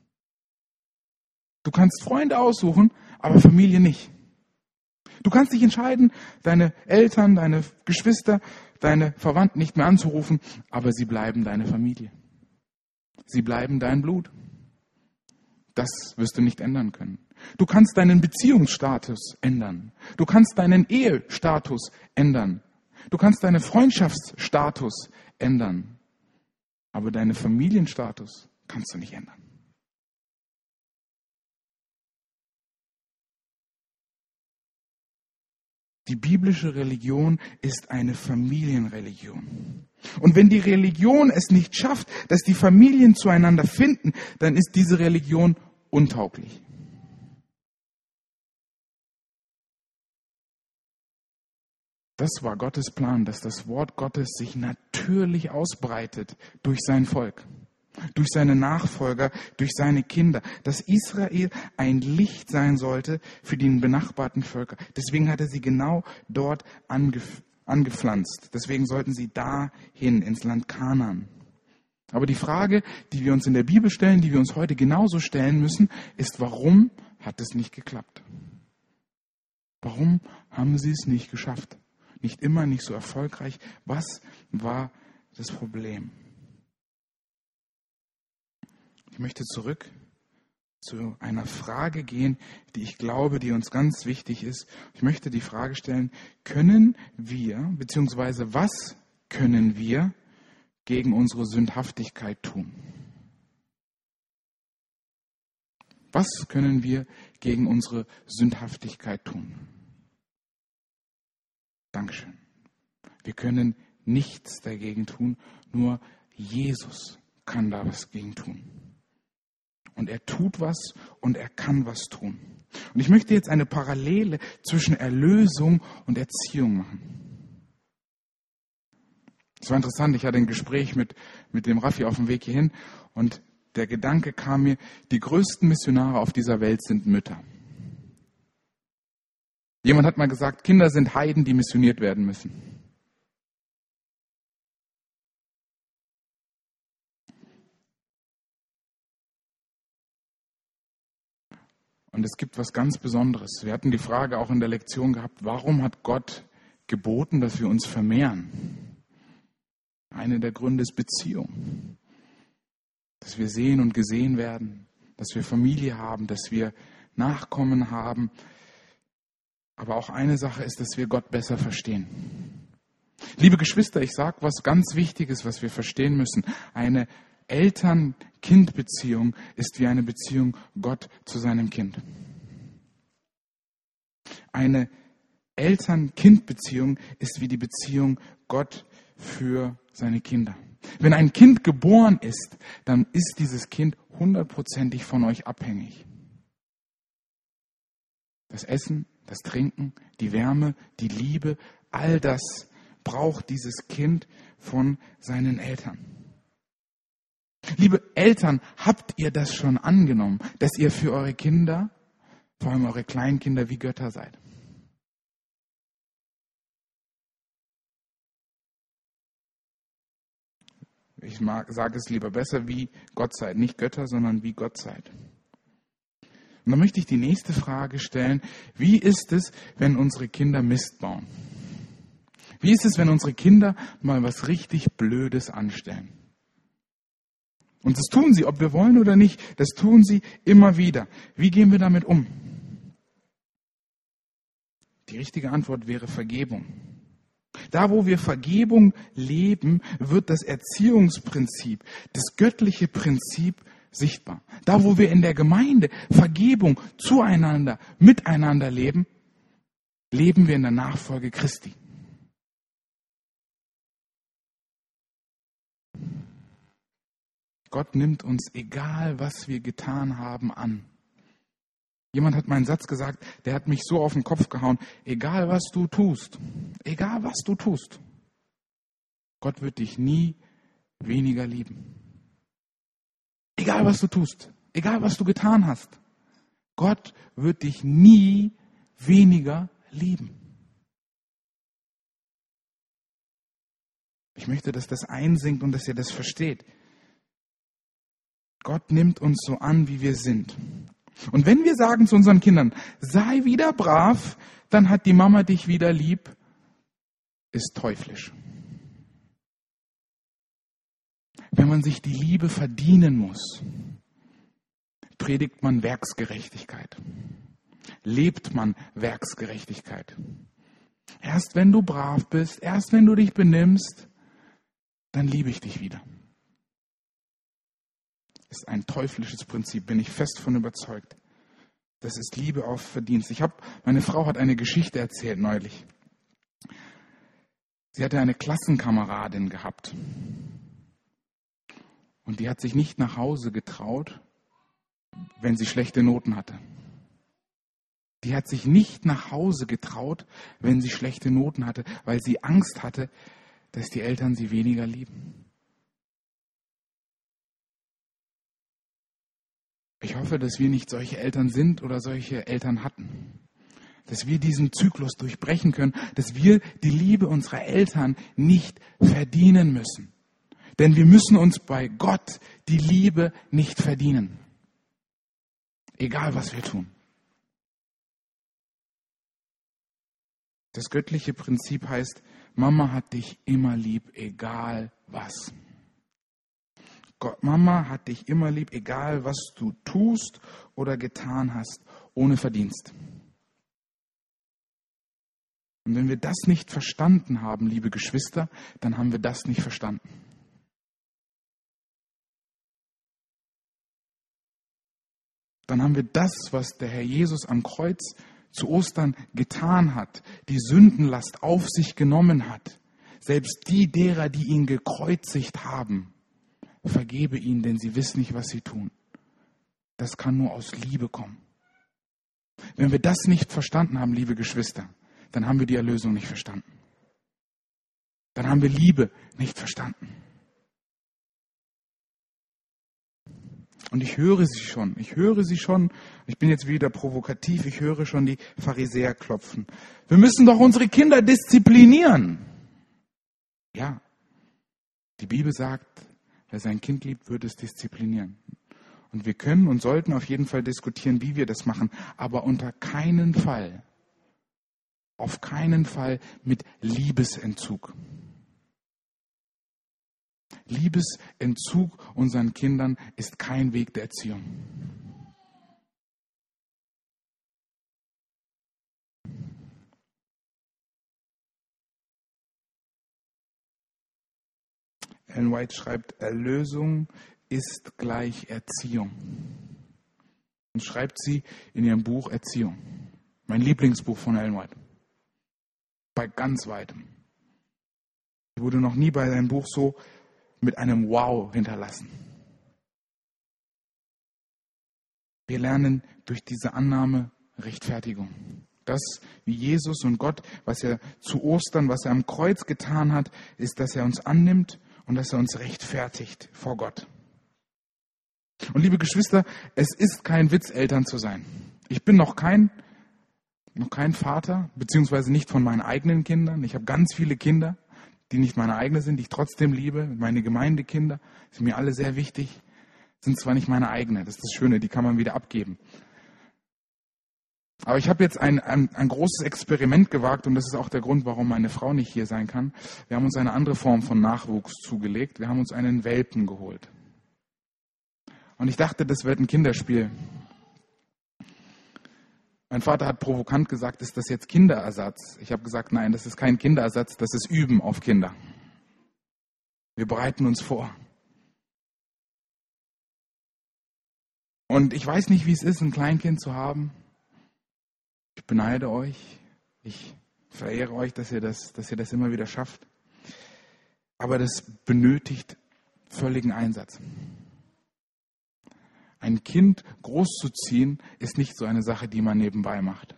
Du kannst Freunde aussuchen, aber Familie nicht. Du kannst dich entscheiden, deine Eltern, deine Geschwister, deine Verwandten nicht mehr anzurufen, aber sie bleiben deine Familie. Sie bleiben dein Blut. Das wirst du nicht ändern können. Du kannst deinen Beziehungsstatus ändern. Du kannst deinen Ehestatus ändern. Du kannst deinen Freundschaftsstatus ändern. Aber deinen Familienstatus kannst du nicht ändern. Die biblische Religion ist eine Familienreligion. Und wenn die Religion es nicht schafft, dass die Familien zueinander finden, dann ist diese Religion untauglich. Das war Gottes Plan, dass das Wort Gottes sich natürlich ausbreitet durch sein Volk, durch seine Nachfolger, durch seine Kinder, dass Israel ein Licht sein sollte für die benachbarten Völker. Deswegen hat er sie genau dort angef- angepflanzt. Deswegen sollten sie dahin, ins Land Kanaan. Aber die Frage, die wir uns in der Bibel stellen, die wir uns heute genauso stellen müssen, ist, warum hat es nicht geklappt? Warum haben sie es nicht geschafft? Nicht immer, nicht so erfolgreich. Was war das Problem? Ich möchte zurück zu einer Frage gehen, die ich glaube, die uns ganz wichtig ist. Ich möchte die Frage stellen, können wir, beziehungsweise was können wir gegen unsere Sündhaftigkeit tun? Was können wir gegen unsere Sündhaftigkeit tun? Dankeschön. Wir können nichts dagegen tun, nur Jesus kann da was gegen tun. Und er tut was und er kann was tun. Und ich möchte jetzt eine Parallele zwischen Erlösung und Erziehung machen. Es war interessant, ich hatte ein Gespräch mit, mit dem Raffi auf dem Weg hierhin und der Gedanke kam mir, die größten Missionare auf dieser Welt sind Mütter. Jemand hat mal gesagt, Kinder sind Heiden, die missioniert werden müssen. Und es gibt was ganz Besonderes. Wir hatten die Frage auch in der Lektion gehabt, warum hat Gott geboten, dass wir uns vermehren? Einer der Gründe ist Beziehung. Dass wir sehen und gesehen werden, dass wir Familie haben, dass wir Nachkommen haben. Aber auch eine Sache ist, dass wir Gott besser verstehen. Liebe Geschwister, ich sage was ganz Wichtiges, was wir verstehen müssen. Eine Eltern-Kind-Beziehung ist wie eine Beziehung Gott zu seinem Kind. Eine Eltern-Kind-Beziehung ist wie die Beziehung Gott für seine Kinder. Wenn ein Kind geboren ist, dann ist dieses Kind hundertprozentig von euch abhängig. Das Essen, das Trinken, die Wärme, die Liebe, all das braucht dieses Kind von seinen Eltern. Liebe Eltern, habt ihr das schon angenommen, dass ihr für eure Kinder, vor allem eure Kleinkinder, wie Götter seid? Ich sage es lieber besser, wie Gott seid. Nicht Götter, sondern wie Gott seid. Und dann möchte ich die nächste Frage stellen. Wie ist es, wenn unsere Kinder Mist bauen? Wie ist es, wenn unsere Kinder mal was richtig Blödes anstellen? Und das tun sie, ob wir wollen oder nicht, das tun sie immer wieder. Wie gehen wir damit um? Die richtige Antwort wäre Vergebung. Da, wo wir Vergebung leben, wird das Erziehungsprinzip, das göttliche Prinzip sichtbar. Da, wo wir in der Gemeinde Vergebung zueinander, miteinander leben, leben wir in der Nachfolge Christi. Gott nimmt uns, egal was wir getan haben, an. Jemand hat meinen Satz gesagt, der hat mich so auf den Kopf gehauen, egal was du tust, egal was du tust, Gott wird dich nie weniger lieben. Egal was du tust, egal was du getan hast, Gott wird dich nie weniger lieben. Ich möchte, dass das einsinkt und dass ihr das versteht. Gott nimmt uns so an, wie wir sind. Und wenn wir sagen zu unseren Kindern, sei wieder brav, dann hat die Mama dich wieder lieb, ist teuflisch. Wenn man sich die Liebe verdienen muss, predigt man Werksgerechtigkeit. Lebt man Werksgerechtigkeit. Erst wenn du brav bist, erst wenn du dich benimmst, dann liebe ich dich wieder. Das ist ein teuflisches Prinzip, bin ich fest von überzeugt. Das ist Liebe auf Verdienst. Ich habe, meine Frau hat eine Geschichte erzählt neulich. Sie hatte eine Klassenkameradin gehabt. Und die hat sich nicht nach Hause getraut, wenn sie schlechte Noten hatte. Die hat sich nicht nach Hause getraut, wenn sie schlechte Noten hatte, weil sie Angst hatte, dass die Eltern sie weniger lieben. Ich hoffe, dass wir nicht solche Eltern sind oder solche Eltern hatten. Dass wir diesen Zyklus durchbrechen können, dass wir die Liebe unserer Eltern nicht verdienen müssen. Denn wir müssen uns bei Gott die Liebe nicht verdienen. Egal, was wir tun. Das göttliche Prinzip heißt, Mama hat dich immer lieb, egal was. Gott, Mama hat dich immer lieb, egal was du tust oder getan hast, ohne Verdienst. Und wenn wir das nicht verstanden haben, liebe Geschwister, dann haben wir das nicht verstanden. Dann haben wir das, was der Herr Jesus am Kreuz zu Ostern getan hat, die Sündenlast auf sich genommen hat, selbst die derer, die ihn gekreuzigt haben, vergebe ihnen, denn sie wissen nicht, was sie tun. Das kann nur aus Liebe kommen. Wenn wir das nicht verstanden haben, liebe Geschwister, dann haben wir die Erlösung nicht verstanden. Dann haben wir Liebe nicht verstanden. Und ich höre sie schon, ich höre sie schon, ich bin jetzt wieder provokativ, ich höre schon die Pharisäer klopfen. Wir müssen doch unsere Kinder disziplinieren. Ja, die Bibel sagt, wer sein Kind liebt, wird es disziplinieren. Und wir können und sollten auf jeden Fall diskutieren, wie wir das machen, aber unter keinen Fall, auf keinen Fall mit Liebesentzug. Liebesentzug unseren Kindern ist kein Weg der Erziehung. Ellen White schreibt, Erlösung ist gleich Erziehung. Und schreibt sie in ihrem Buch Erziehung. Mein Lieblingsbuch von Ellen White. Bei ganz weitem. Ich wurde noch nie bei einem Buch so mit einem Wow hinterlassen. Wir lernen durch diese Annahme Rechtfertigung. Das, wie Jesus und Gott, was er zu Ostern, was er am Kreuz getan hat, ist, dass er uns annimmt und dass er uns rechtfertigt vor Gott. Und liebe Geschwister, es ist kein Witz, Eltern zu sein. Ich bin noch kein, noch kein Vater, beziehungsweise nicht von meinen eigenen Kindern. Ich habe ganz viele Kinder, die nicht meine eigenen sind, die ich trotzdem liebe. Meine Gemeindekinder sind mir alle sehr wichtig, sind zwar nicht meine eigenen. Das ist das Schöne, die kann man wieder abgeben. Aber ich habe jetzt ein, ein, ein großes Experiment gewagt und das ist auch der Grund, warum meine Frau nicht hier sein kann. Wir haben uns eine andere Form von Nachwuchs zugelegt. Wir haben uns einen Welpen geholt. Und ich dachte, das wird ein Kinderspiel. Mein Vater hat provokant gesagt, ist das jetzt Kinderersatz? Ich habe gesagt, nein, das ist kein Kinderersatz, das ist Üben auf Kinder. Wir bereiten uns vor. Und ich weiß nicht, wie es ist, ein Kleinkind zu haben. Ich beneide euch. Ich verehre euch, dass ihr das, dass ihr das immer wieder schafft. Aber das benötigt völligen Einsatz. Ein Kind großzuziehen ist nicht so eine Sache, die man nebenbei macht.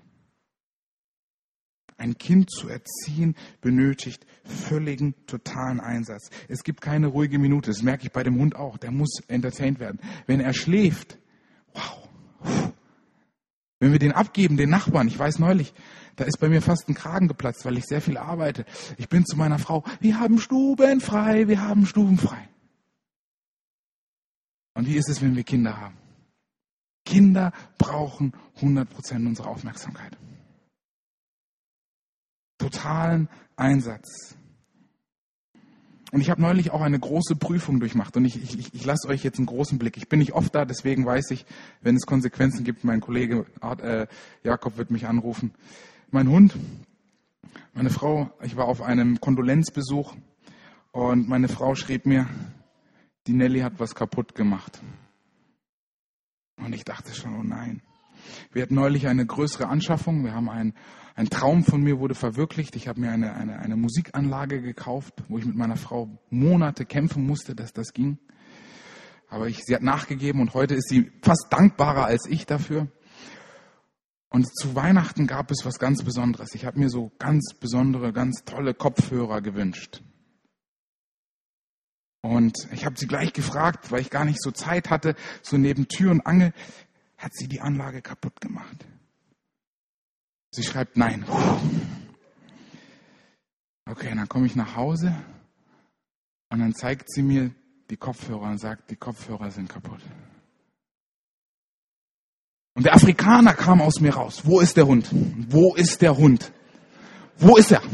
Ein Kind zu erziehen benötigt völligen, totalen Einsatz. Es gibt keine ruhige Minute. Das merke ich bei dem Hund auch. Der muss entertained werden. Wenn er schläft, wow. Wenn wir den abgeben, den Nachbarn, ich weiß neulich, da ist bei mir fast ein Kragen geplatzt, weil ich sehr viel arbeite. Ich bin zu meiner Frau, wir haben Stuben frei, wir haben Stuben frei. Und wie ist es, wenn wir Kinder haben? Kinder brauchen hundert Prozent unserer Aufmerksamkeit. Totalen Einsatz. Und ich habe neulich auch eine große Prüfung durchgemacht. Und ich, ich, ich lasse euch jetzt einen großen Blick. Ich bin nicht oft da, deswegen weiß ich, wenn es Konsequenzen gibt, mein Kollege äh, Jakob wird mich anrufen. Mein Hund, meine Frau, ich war auf einem Kondolenzbesuch und meine Frau schrieb mir, die Nelly hat was kaputt gemacht. Und ich dachte schon, oh nein. Wir hatten neulich eine größere Anschaffung. Wir haben einen, ein Traum von mir wurde verwirklicht. Ich habe mir eine, eine, eine Musikanlage gekauft, wo ich mit meiner Frau Monate kämpfen musste, dass das ging. Aber ich, sie hat nachgegeben und heute ist sie fast dankbarer als ich dafür. Und zu Weihnachten gab es was ganz Besonderes. Ich habe mir so ganz besondere, ganz tolle Kopfhörer gewünscht. Und ich habe sie gleich gefragt, weil ich gar nicht so Zeit hatte, so neben Tür und Angel, hat sie die Anlage kaputt gemacht? Sie schreibt nein. Okay, dann komme ich nach Hause und dann zeigt sie mir die Kopfhörer und sagt, die Kopfhörer sind kaputt. Und der Afrikaner kam aus mir raus. Wo ist der Hund? Wo ist der Hund? Wo ist er?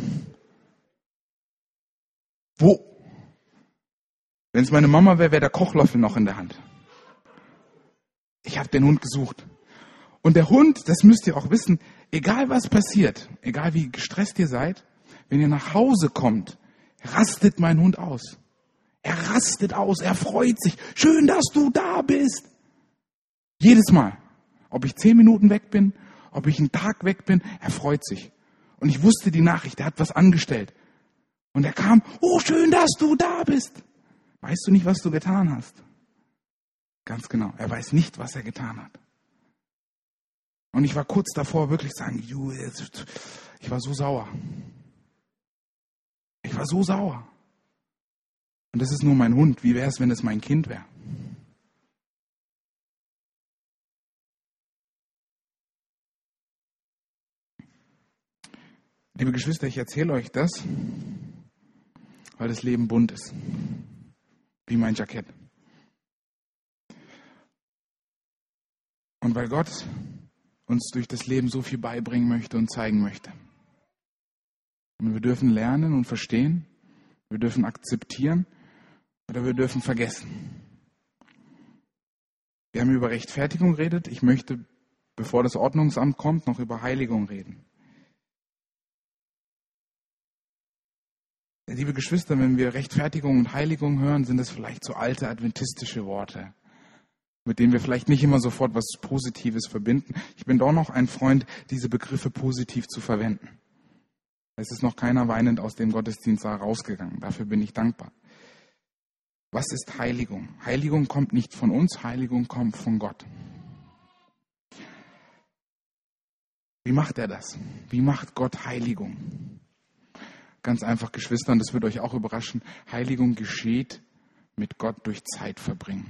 Wo? Wenn es meine Mama wäre, wäre der Kochlöffel noch in der Hand. Ich habe den Hund gesucht. Und der Hund, das müsst ihr auch wissen, egal was passiert, egal wie gestresst ihr seid, wenn ihr nach Hause kommt, rastet mein Hund aus. Er rastet aus, er freut sich. Schön, dass du da bist. Jedes Mal. Ob ich zehn Minuten weg bin, ob ich einen Tag weg bin, er freut sich. Und ich wusste die Nachricht, er hat was angestellt. Und er kam, oh, schön, dass du da bist. Weißt du nicht, was du getan hast? Ganz genau, er weiß nicht, was er getan hat. Und ich war kurz davor, wirklich zu sagen, ich war so sauer. Ich war so sauer. Und das ist nur mein Hund. Wie wäre es, wenn es mein Kind wäre? Liebe Geschwister, ich erzähle euch das, weil das Leben bunt ist. Wie mein Jackett. Und weil Gott uns durch das Leben so viel beibringen möchte und zeigen möchte. Und wir dürfen lernen und verstehen, wir dürfen akzeptieren oder wir dürfen vergessen. Wir haben über Rechtfertigung geredet. Ich möchte, bevor das Ordnungsamt kommt, noch über Heiligung reden. Liebe Geschwister, wenn wir Rechtfertigung und Heiligung hören, sind das vielleicht so alte adventistische Worte, mit denen wir vielleicht nicht immer sofort was Positives verbinden. Ich bin doch noch ein Freund, diese Begriffe positiv zu verwenden. Es ist noch keiner weinend aus dem Gottesdienstsaal rausgegangen. Dafür bin ich dankbar. Was ist Heiligung? Heiligung kommt nicht von uns, Heiligung kommt von Gott. Wie macht er das? Wie macht Gott Heiligung? Ganz einfach, Geschwister, und das wird euch auch überraschen, Heiligung geschieht mit Gott durch Zeit verbringen.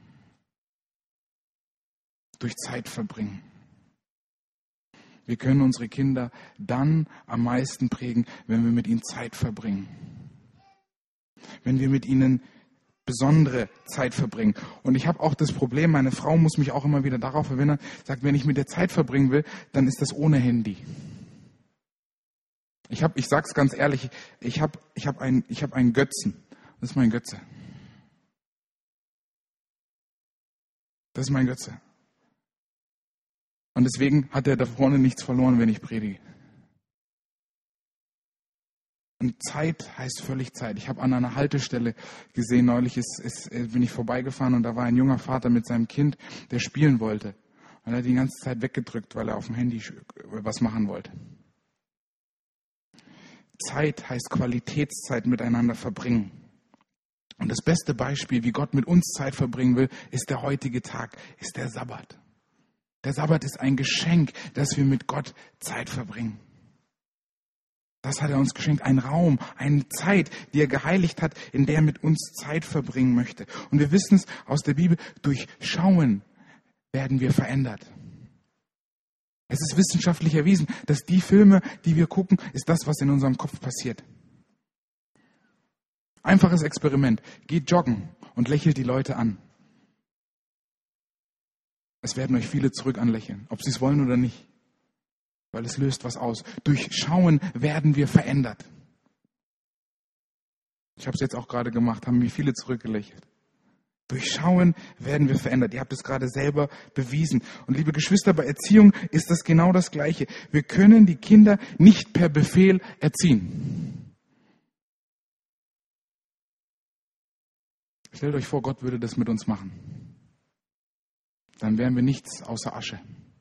Durch Zeit verbringen. Wir können unsere Kinder dann am meisten prägen, wenn wir mit ihnen Zeit verbringen. Wenn wir mit ihnen besondere Zeit verbringen. Und ich habe auch das Problem, meine Frau muss mich auch immer wieder darauf erinnern, sagt, wenn ich mit der Zeit verbringen will, dann ist das ohne Handy. Ich habe, ich sag's ganz ehrlich, ich habe ich hab einen, ich hab einen Götzen. Das ist mein Götze. Das ist mein Götze. Und deswegen hat er da vorne nichts verloren, wenn ich predige. Und Zeit heißt völlig Zeit. Ich habe an einer Haltestelle gesehen, neulich ist, ist, bin ich vorbeigefahren und da war ein junger Vater mit seinem Kind, der spielen wollte. Und er hat die ganze Zeit weggedrückt, weil er auf dem Handy was machen wollte. Zeit heißt Qualitätszeit miteinander verbringen. Und das beste Beispiel, wie Gott mit uns Zeit verbringen will, ist der heutige Tag, ist der Sabbat. Der Sabbat ist ein Geschenk, dass wir mit Gott Zeit verbringen. Das hat er uns geschenkt, ein Raum, eine Zeit, die er geheiligt hat, in der er mit uns Zeit verbringen möchte. Und wir wissen es aus der Bibel, durch Schauen werden wir verändert. Es ist wissenschaftlich erwiesen, dass die Filme, die wir gucken, ist das, was in unserem Kopf passiert. Einfaches Experiment. Geht joggen und lächelt die Leute an. Es werden euch viele zurück anlächeln, ob sie es wollen oder nicht. Weil es löst was aus. Durch Schauen werden wir verändert. Ich habe es jetzt auch gerade gemacht, haben mir viele zurückgelächelt. Durch Schauen werden wir verändert. Ihr habt es gerade selber bewiesen. Und liebe Geschwister, bei Erziehung ist das genau das Gleiche. Wir können die Kinder nicht per Befehl erziehen. Stellt euch vor, Gott würde das mit uns machen. Dann wären wir nichts außer Asche.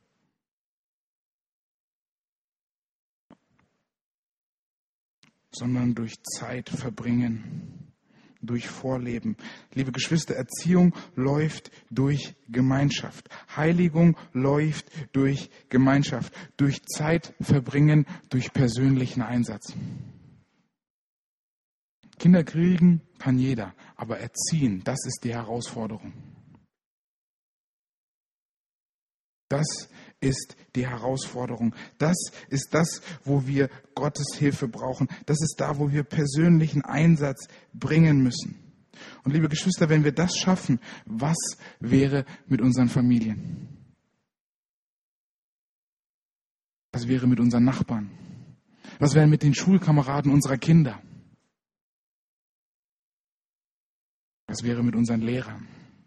Sondern durch Zeit verbringen, durch Vorleben. Liebe Geschwister, Erziehung läuft durch Gemeinschaft. Heiligung läuft durch Gemeinschaft. Durch Zeit verbringen, durch persönlichen Einsatz. Kinder kriegen kann jeder, aber erziehen, das ist die Herausforderung. Das ist die Herausforderung. Das ist das, wo wir Gottes Hilfe brauchen. Das ist da, wo wir persönlichen Einsatz bringen müssen. Und liebe Geschwister, wenn wir das schaffen, was wäre mit unseren Familien? Was wäre mit unseren Nachbarn? Was wäre mit den Schulkameraden unserer Kinder? Was wäre mit unseren Lehrern?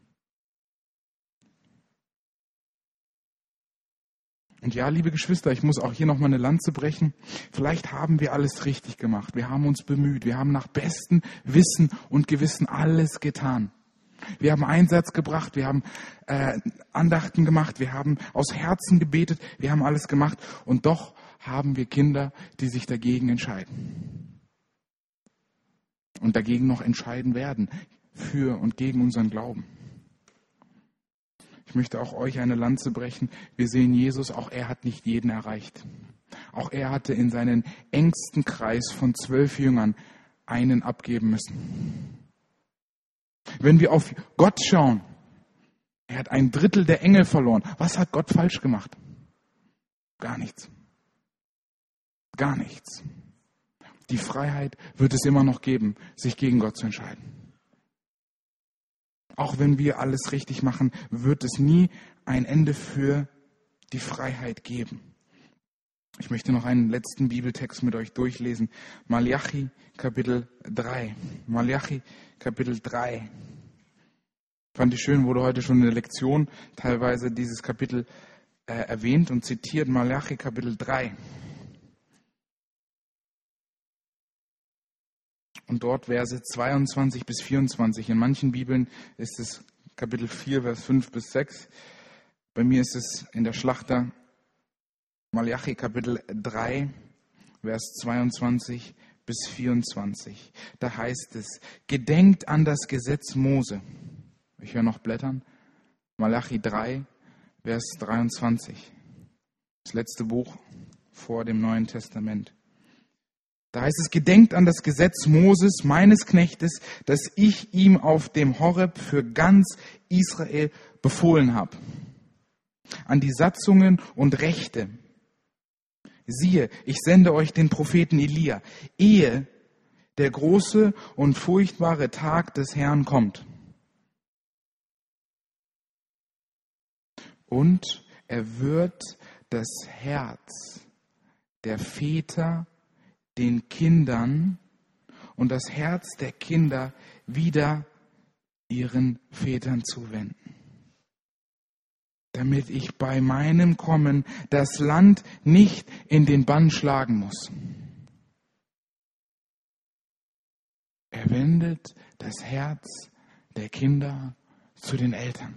Und ja, liebe Geschwister, ich muss auch hier nochmal eine Lanze brechen. Vielleicht haben wir alles richtig gemacht. Wir haben uns bemüht. Wir haben nach bestem Wissen und Gewissen alles getan. Wir haben Einsatz gebracht. Wir haben äh, Andachten gemacht. Wir haben aus Herzen gebetet. Wir haben alles gemacht. Und doch haben wir Kinder, die sich dagegen entscheiden. Und dagegen noch entscheiden werden. Für und gegen unseren Glauben. Ich möchte auch euch eine Lanze brechen. Wir sehen Jesus, auch er hat nicht jeden erreicht. Auch er hatte in seinen engsten Kreis von zwölf Jüngern einen abgeben müssen. Wenn wir auf Gott schauen, er hat ein Drittel der Engel verloren. Was hat Gott falsch gemacht? Gar nichts. Gar nichts. Die Freiheit wird es immer noch geben, sich gegen Gott zu entscheiden. Auch wenn wir alles richtig machen, wird es nie ein Ende für die Freiheit geben. Ich möchte noch einen letzten Bibeltext mit euch durchlesen. Malachi Kapitel drei. Malachi Kapitel drei. Fand ich schön, wurde heute schon in der Lektion teilweise dieses Kapitel äh, erwähnt und zitiert. Malachi Kapitel drei. Und dort Verse zweiundzwanzig bis vierundzwanzig. In manchen Bibeln ist es Kapitel vier, Vers fünf bis sechs. Bei mir ist es in der Schlachter Malachi Kapitel drei, Vers zweiundzwanzig bis vierundzwanzig. Da heißt es, gedenkt an das Gesetz Mose. Ich höre noch blättern. Malachi drei, Vers dreiundzwanzig. Das letzte Buch vor dem Neuen Testament. Da heißt es, gedenkt an das Gesetz Moses, meines Knechtes, das ich ihm auf dem Horeb für ganz Israel befohlen habe. An die Satzungen und Rechte. Siehe, ich sende euch den Propheten Elia, ehe der große und furchtbare Tag des Herrn kommt. Und er wird das Herz der Väter den Kindern und das Herz der Kinder wieder ihren Vätern zuwenden, damit ich bei meinem Kommen das Land nicht in den Bann schlagen muss. Er wendet das Herz der Kinder zu den Eltern.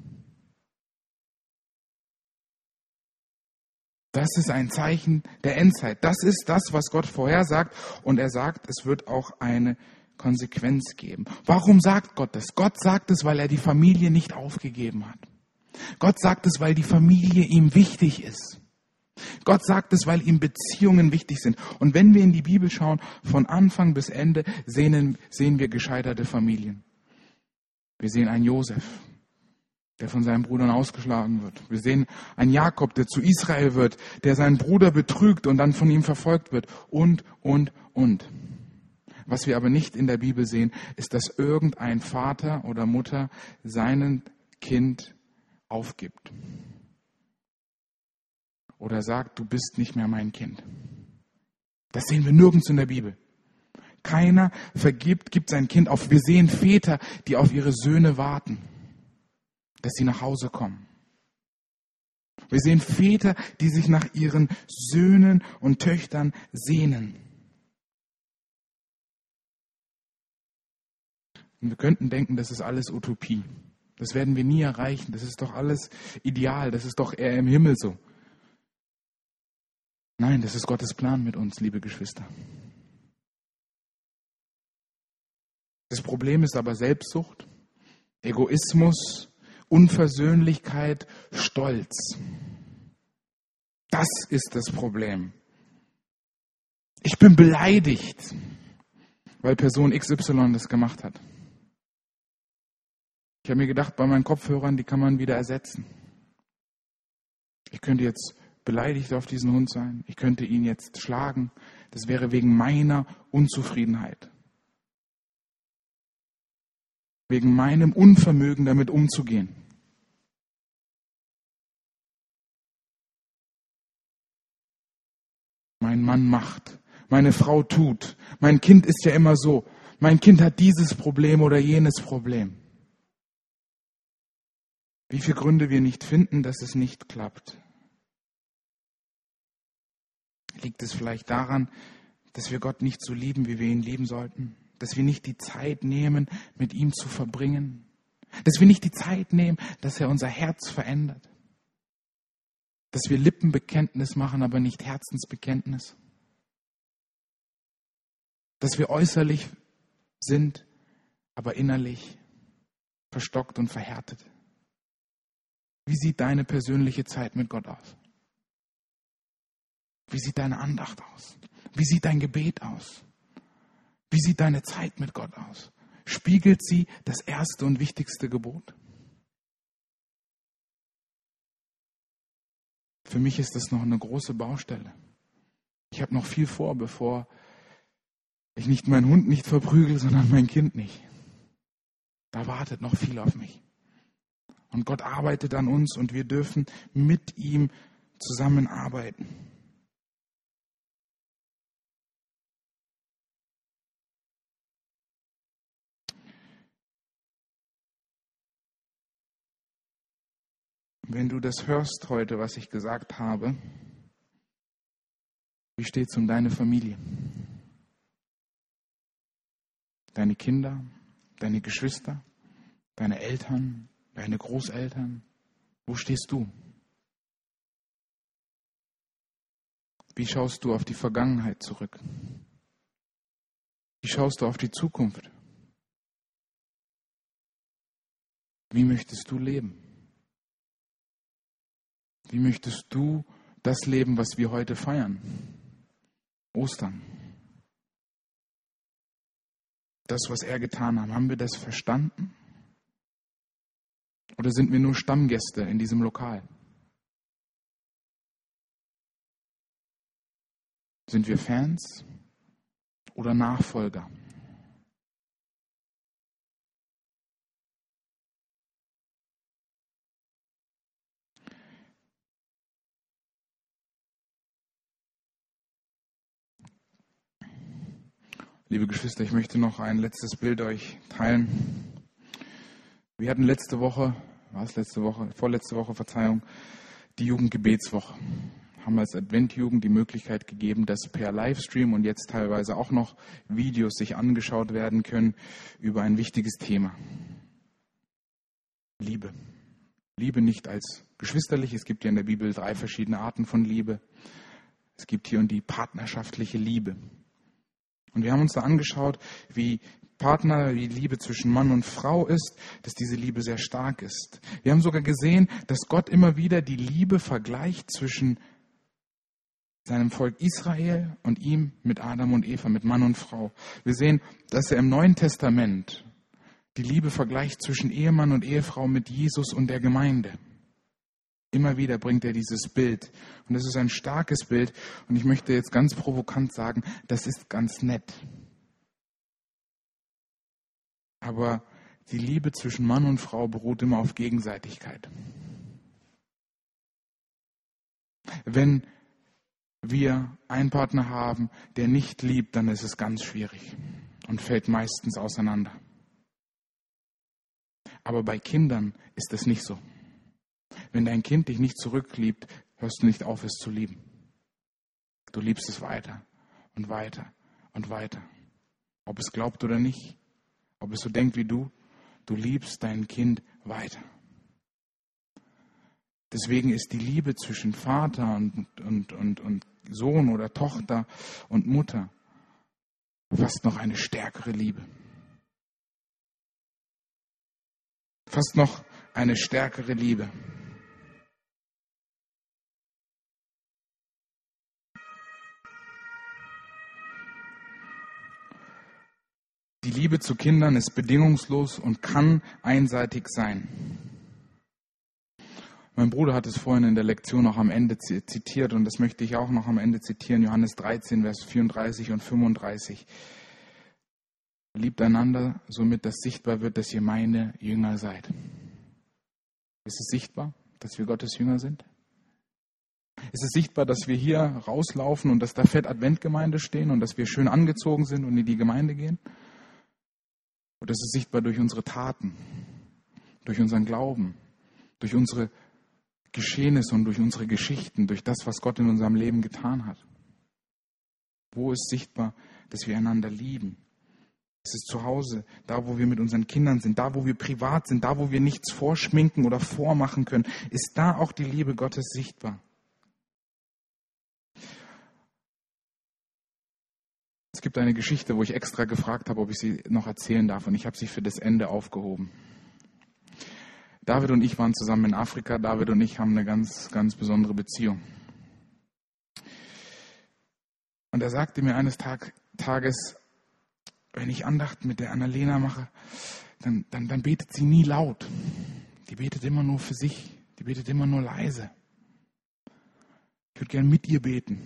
Das ist ein Zeichen der Endzeit. Das ist das, was Gott vorhersagt. Und er sagt, es wird auch eine Konsequenz geben. Warum sagt Gott das? Gott sagt es, weil er die Familie nicht aufgegeben hat. Gott sagt es, weil die Familie ihm wichtig ist. Gott sagt es, weil ihm Beziehungen wichtig sind. Und wenn wir in die Bibel schauen, von Anfang bis Ende sehen, sehen wir gescheiterte Familien. Wir sehen einen Josef, der von seinen Brüdern ausgeschlagen wird. Wir sehen einen Jakob, der zu Israel wird, der seinen Bruder betrügt und dann von ihm verfolgt wird. Und, und, und. Was wir aber nicht in der Bibel sehen, ist, dass irgendein Vater oder Mutter seinen Kind aufgibt. Oder sagt, du bist nicht mehr mein Kind. Das sehen wir nirgends in der Bibel. Keiner vergibt, gibt sein Kind auf. Wir sehen Väter, die auf ihre Söhne warten, dass sie nach Hause kommen. Wir sehen Väter, die sich nach ihren Söhnen und Töchtern sehnen. Und wir könnten denken, das ist alles Utopie. Das werden wir nie erreichen. Das ist doch alles ideal. Das ist doch eher im Himmel so. Nein, das ist Gottes Plan mit uns, liebe Geschwister. Das Problem ist aber Selbstsucht, Egoismus, Unversöhnlichkeit, Stolz. Das ist das Problem. Ich bin beleidigt, weil Person X Y das gemacht hat. Ich habe mir gedacht, bei meinen Kopfhörern, die kann man wieder ersetzen. Ich könnte jetzt beleidigt auf diesen Hund sein. Ich könnte ihn jetzt schlagen. Das wäre wegen meiner Unzufriedenheit. Wegen meinem Unvermögen, damit umzugehen. Mein Mann macht, meine Frau tut, mein Kind ist ja immer so, mein Kind hat dieses Problem oder jenes Problem. Wie viele Gründe wir nicht finden, dass es nicht klappt. Liegt es vielleicht daran, dass wir Gott nicht so lieben, wie wir ihn lieben sollten? Dass wir nicht die Zeit nehmen, mit ihm zu verbringen? Dass wir nicht die Zeit nehmen, dass er unser Herz verändert? Dass wir Lippenbekenntnis machen, aber nicht Herzensbekenntnis? Dass wir äußerlich sind, aber innerlich verstockt und verhärtet? Wie sieht deine persönliche Zeit mit Gott aus? Wie sieht deine Andacht aus? Wie sieht dein Gebet aus? Wie sieht deine Zeit mit Gott aus? Spiegelt sie das erste und wichtigste Gebot? Für mich ist das noch eine große Baustelle. Ich habe noch viel vor, bevor ich nicht meinen Hund nicht verprügel, sondern mein Kind nicht. Da wartet noch viel auf mich. Und Gott arbeitet an uns und wir dürfen mit ihm zusammenarbeiten. Wenn du das hörst heute, was ich gesagt habe, wie steht es um deine Familie? Deine Kinder, deine Geschwister, deine Eltern, deine Großeltern? Wo stehst du? Wie schaust du auf die Vergangenheit zurück? Wie schaust du auf die Zukunft? Wie möchtest du leben? Wie möchtest du das leben, was wir heute feiern? Ostern. Das, was er getan hat, haben wir das verstanden? Oder sind wir nur Stammgäste in diesem Lokal? Sind wir Fans oder Nachfolger? Liebe Geschwister, ich möchte noch ein letztes Bild euch teilen. Wir hatten letzte Woche, war es letzte Woche, vorletzte Woche, Verzeihung, die Jugendgebetswoche. Haben als Adventjugend die Möglichkeit gegeben, dass per Livestream und jetzt teilweise auch noch Videos sich angeschaut werden können über ein wichtiges Thema. Liebe. Liebe nicht als geschwisterlich. Es gibt ja in der Bibel drei verschiedene Arten von Liebe. Es gibt hier und die partnerschaftliche Liebe. Und wir haben uns da angeschaut, wie Partner, wie Liebe zwischen Mann und Frau ist, dass diese Liebe sehr stark ist. Wir haben sogar gesehen, dass Gott immer wieder die Liebe vergleicht zwischen seinem Volk Israel und ihm mit Adam und Eva, mit Mann und Frau. Wir sehen, dass er im Neuen Testament die Liebe vergleicht zwischen Ehemann und Ehefrau mit Jesus und der Gemeinde. Immer wieder bringt er dieses Bild. Und das ist ein starkes Bild. Und ich möchte jetzt ganz provokant sagen, das ist ganz nett. Aber die Liebe zwischen Mann und Frau beruht immer auf Gegenseitigkeit. Wenn wir einen Partner haben, der nicht liebt, dann ist es ganz schwierig und fällt meistens auseinander. Aber bei Kindern ist es nicht so. Wenn dein Kind dich nicht zurückliebt, hörst du nicht auf, es zu lieben. Du liebst es weiter und weiter und weiter. Ob es glaubt oder nicht, ob es so denkt wie du, du liebst dein Kind weiter. Deswegen ist die Liebe zwischen Vater und, und, und, und Sohn oder Tochter und Mutter fast noch eine stärkere Liebe. Fast noch eine stärkere Liebe. Die Liebe zu Kindern ist bedingungslos und kann einseitig sein. Mein Bruder hat es vorhin in der Lektion auch am Ende zitiert und das möchte ich auch noch am Ende zitieren, Johannes dreizehn, Vers vierunddreißig und fünfunddreißig. Liebt einander, somit dass sichtbar wird, dass ihr meine Jünger seid. Ist es sichtbar, dass wir Gottes Jünger sind? Ist es sichtbar, dass wir hier rauslaufen und dass da fett Adventgemeinde stehen und dass wir schön angezogen sind und in die Gemeinde gehen? Oder ist es sichtbar durch unsere Taten, durch unseren Glauben, durch unsere Geschehnisse und durch unsere Geschichten, durch das, was Gott in unserem Leben getan hat? Wo ist sichtbar, dass wir einander lieben? Ist es zu Hause, da wo wir mit unseren Kindern sind, da wo wir privat sind, da wo wir nichts vorschminken oder vormachen können? Ist da auch die Liebe Gottes sichtbar? Es gibt eine Geschichte, wo ich extra gefragt habe, ob ich sie noch erzählen darf und ich habe sie für das Ende aufgehoben. David und ich waren zusammen in Afrika. David und ich haben eine ganz, ganz besondere Beziehung. Und er sagte mir eines Tag, Tages, wenn ich Andacht mit der Annalena mache, dann, dann, dann betet sie nie laut. Die betet immer nur für sich. Die betet immer nur leise. Ich würde gern mit ihr beten.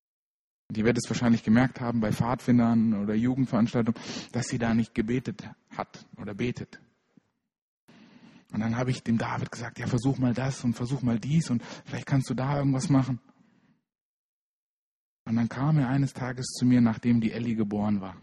Und ihr werdet es wahrscheinlich gemerkt haben bei Pfadfindern oder Jugendveranstaltungen, dass sie da nicht gebetet hat oder betet. Und dann habe ich dem David gesagt, ja, versuch mal das und versuch mal dies und vielleicht kannst du da irgendwas machen. Und dann kam er eines Tages zu mir, nachdem die Ellie geboren war.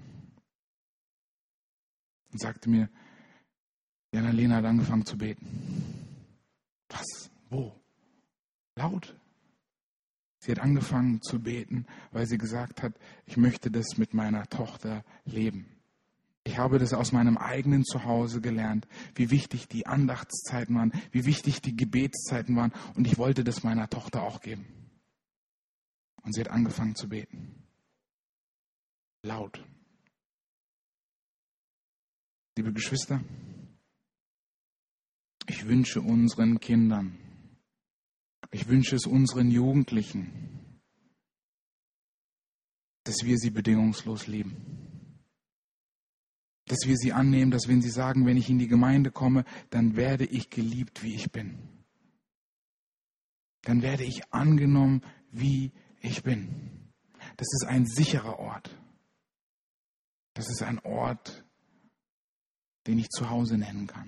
Und sagte mir, die Annalena hat angefangen zu beten. Was? Wo? Laut. Sie hat angefangen zu beten, weil sie gesagt hat, ich möchte das mit meiner Tochter leben. Ich habe das aus meinem eigenen Zuhause gelernt, wie wichtig die Andachtszeiten waren, wie wichtig die Gebetszeiten waren. Und ich wollte das meiner Tochter auch geben. Und sie hat angefangen zu beten. Laut. Liebe Geschwister, ich wünsche unseren Kindern, ich wünsche es unseren Jugendlichen, dass wir sie bedingungslos lieben. Dass wir sie annehmen, dass wenn sie sagen, wenn ich in die Gemeinde komme, dann werde ich geliebt, wie ich bin. Dann werde ich angenommen, wie ich bin. Das ist ein sicherer Ort. Das ist ein Ort, den ich zu Hause nennen kann.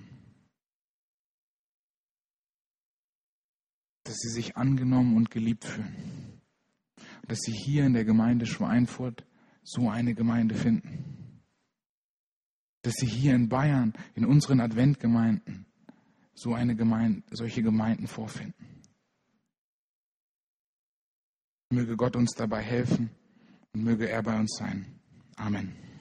Dass sie sich angenommen und geliebt fühlen. Und dass sie hier in der Gemeinde Schweinfurt so eine Gemeinde finden. Dass sie hier in Bayern, in unseren Adventgemeinden, so eine Gemeinde, solche Gemeinden vorfinden. Möge Gott uns dabei helfen und möge er bei uns sein. Amen.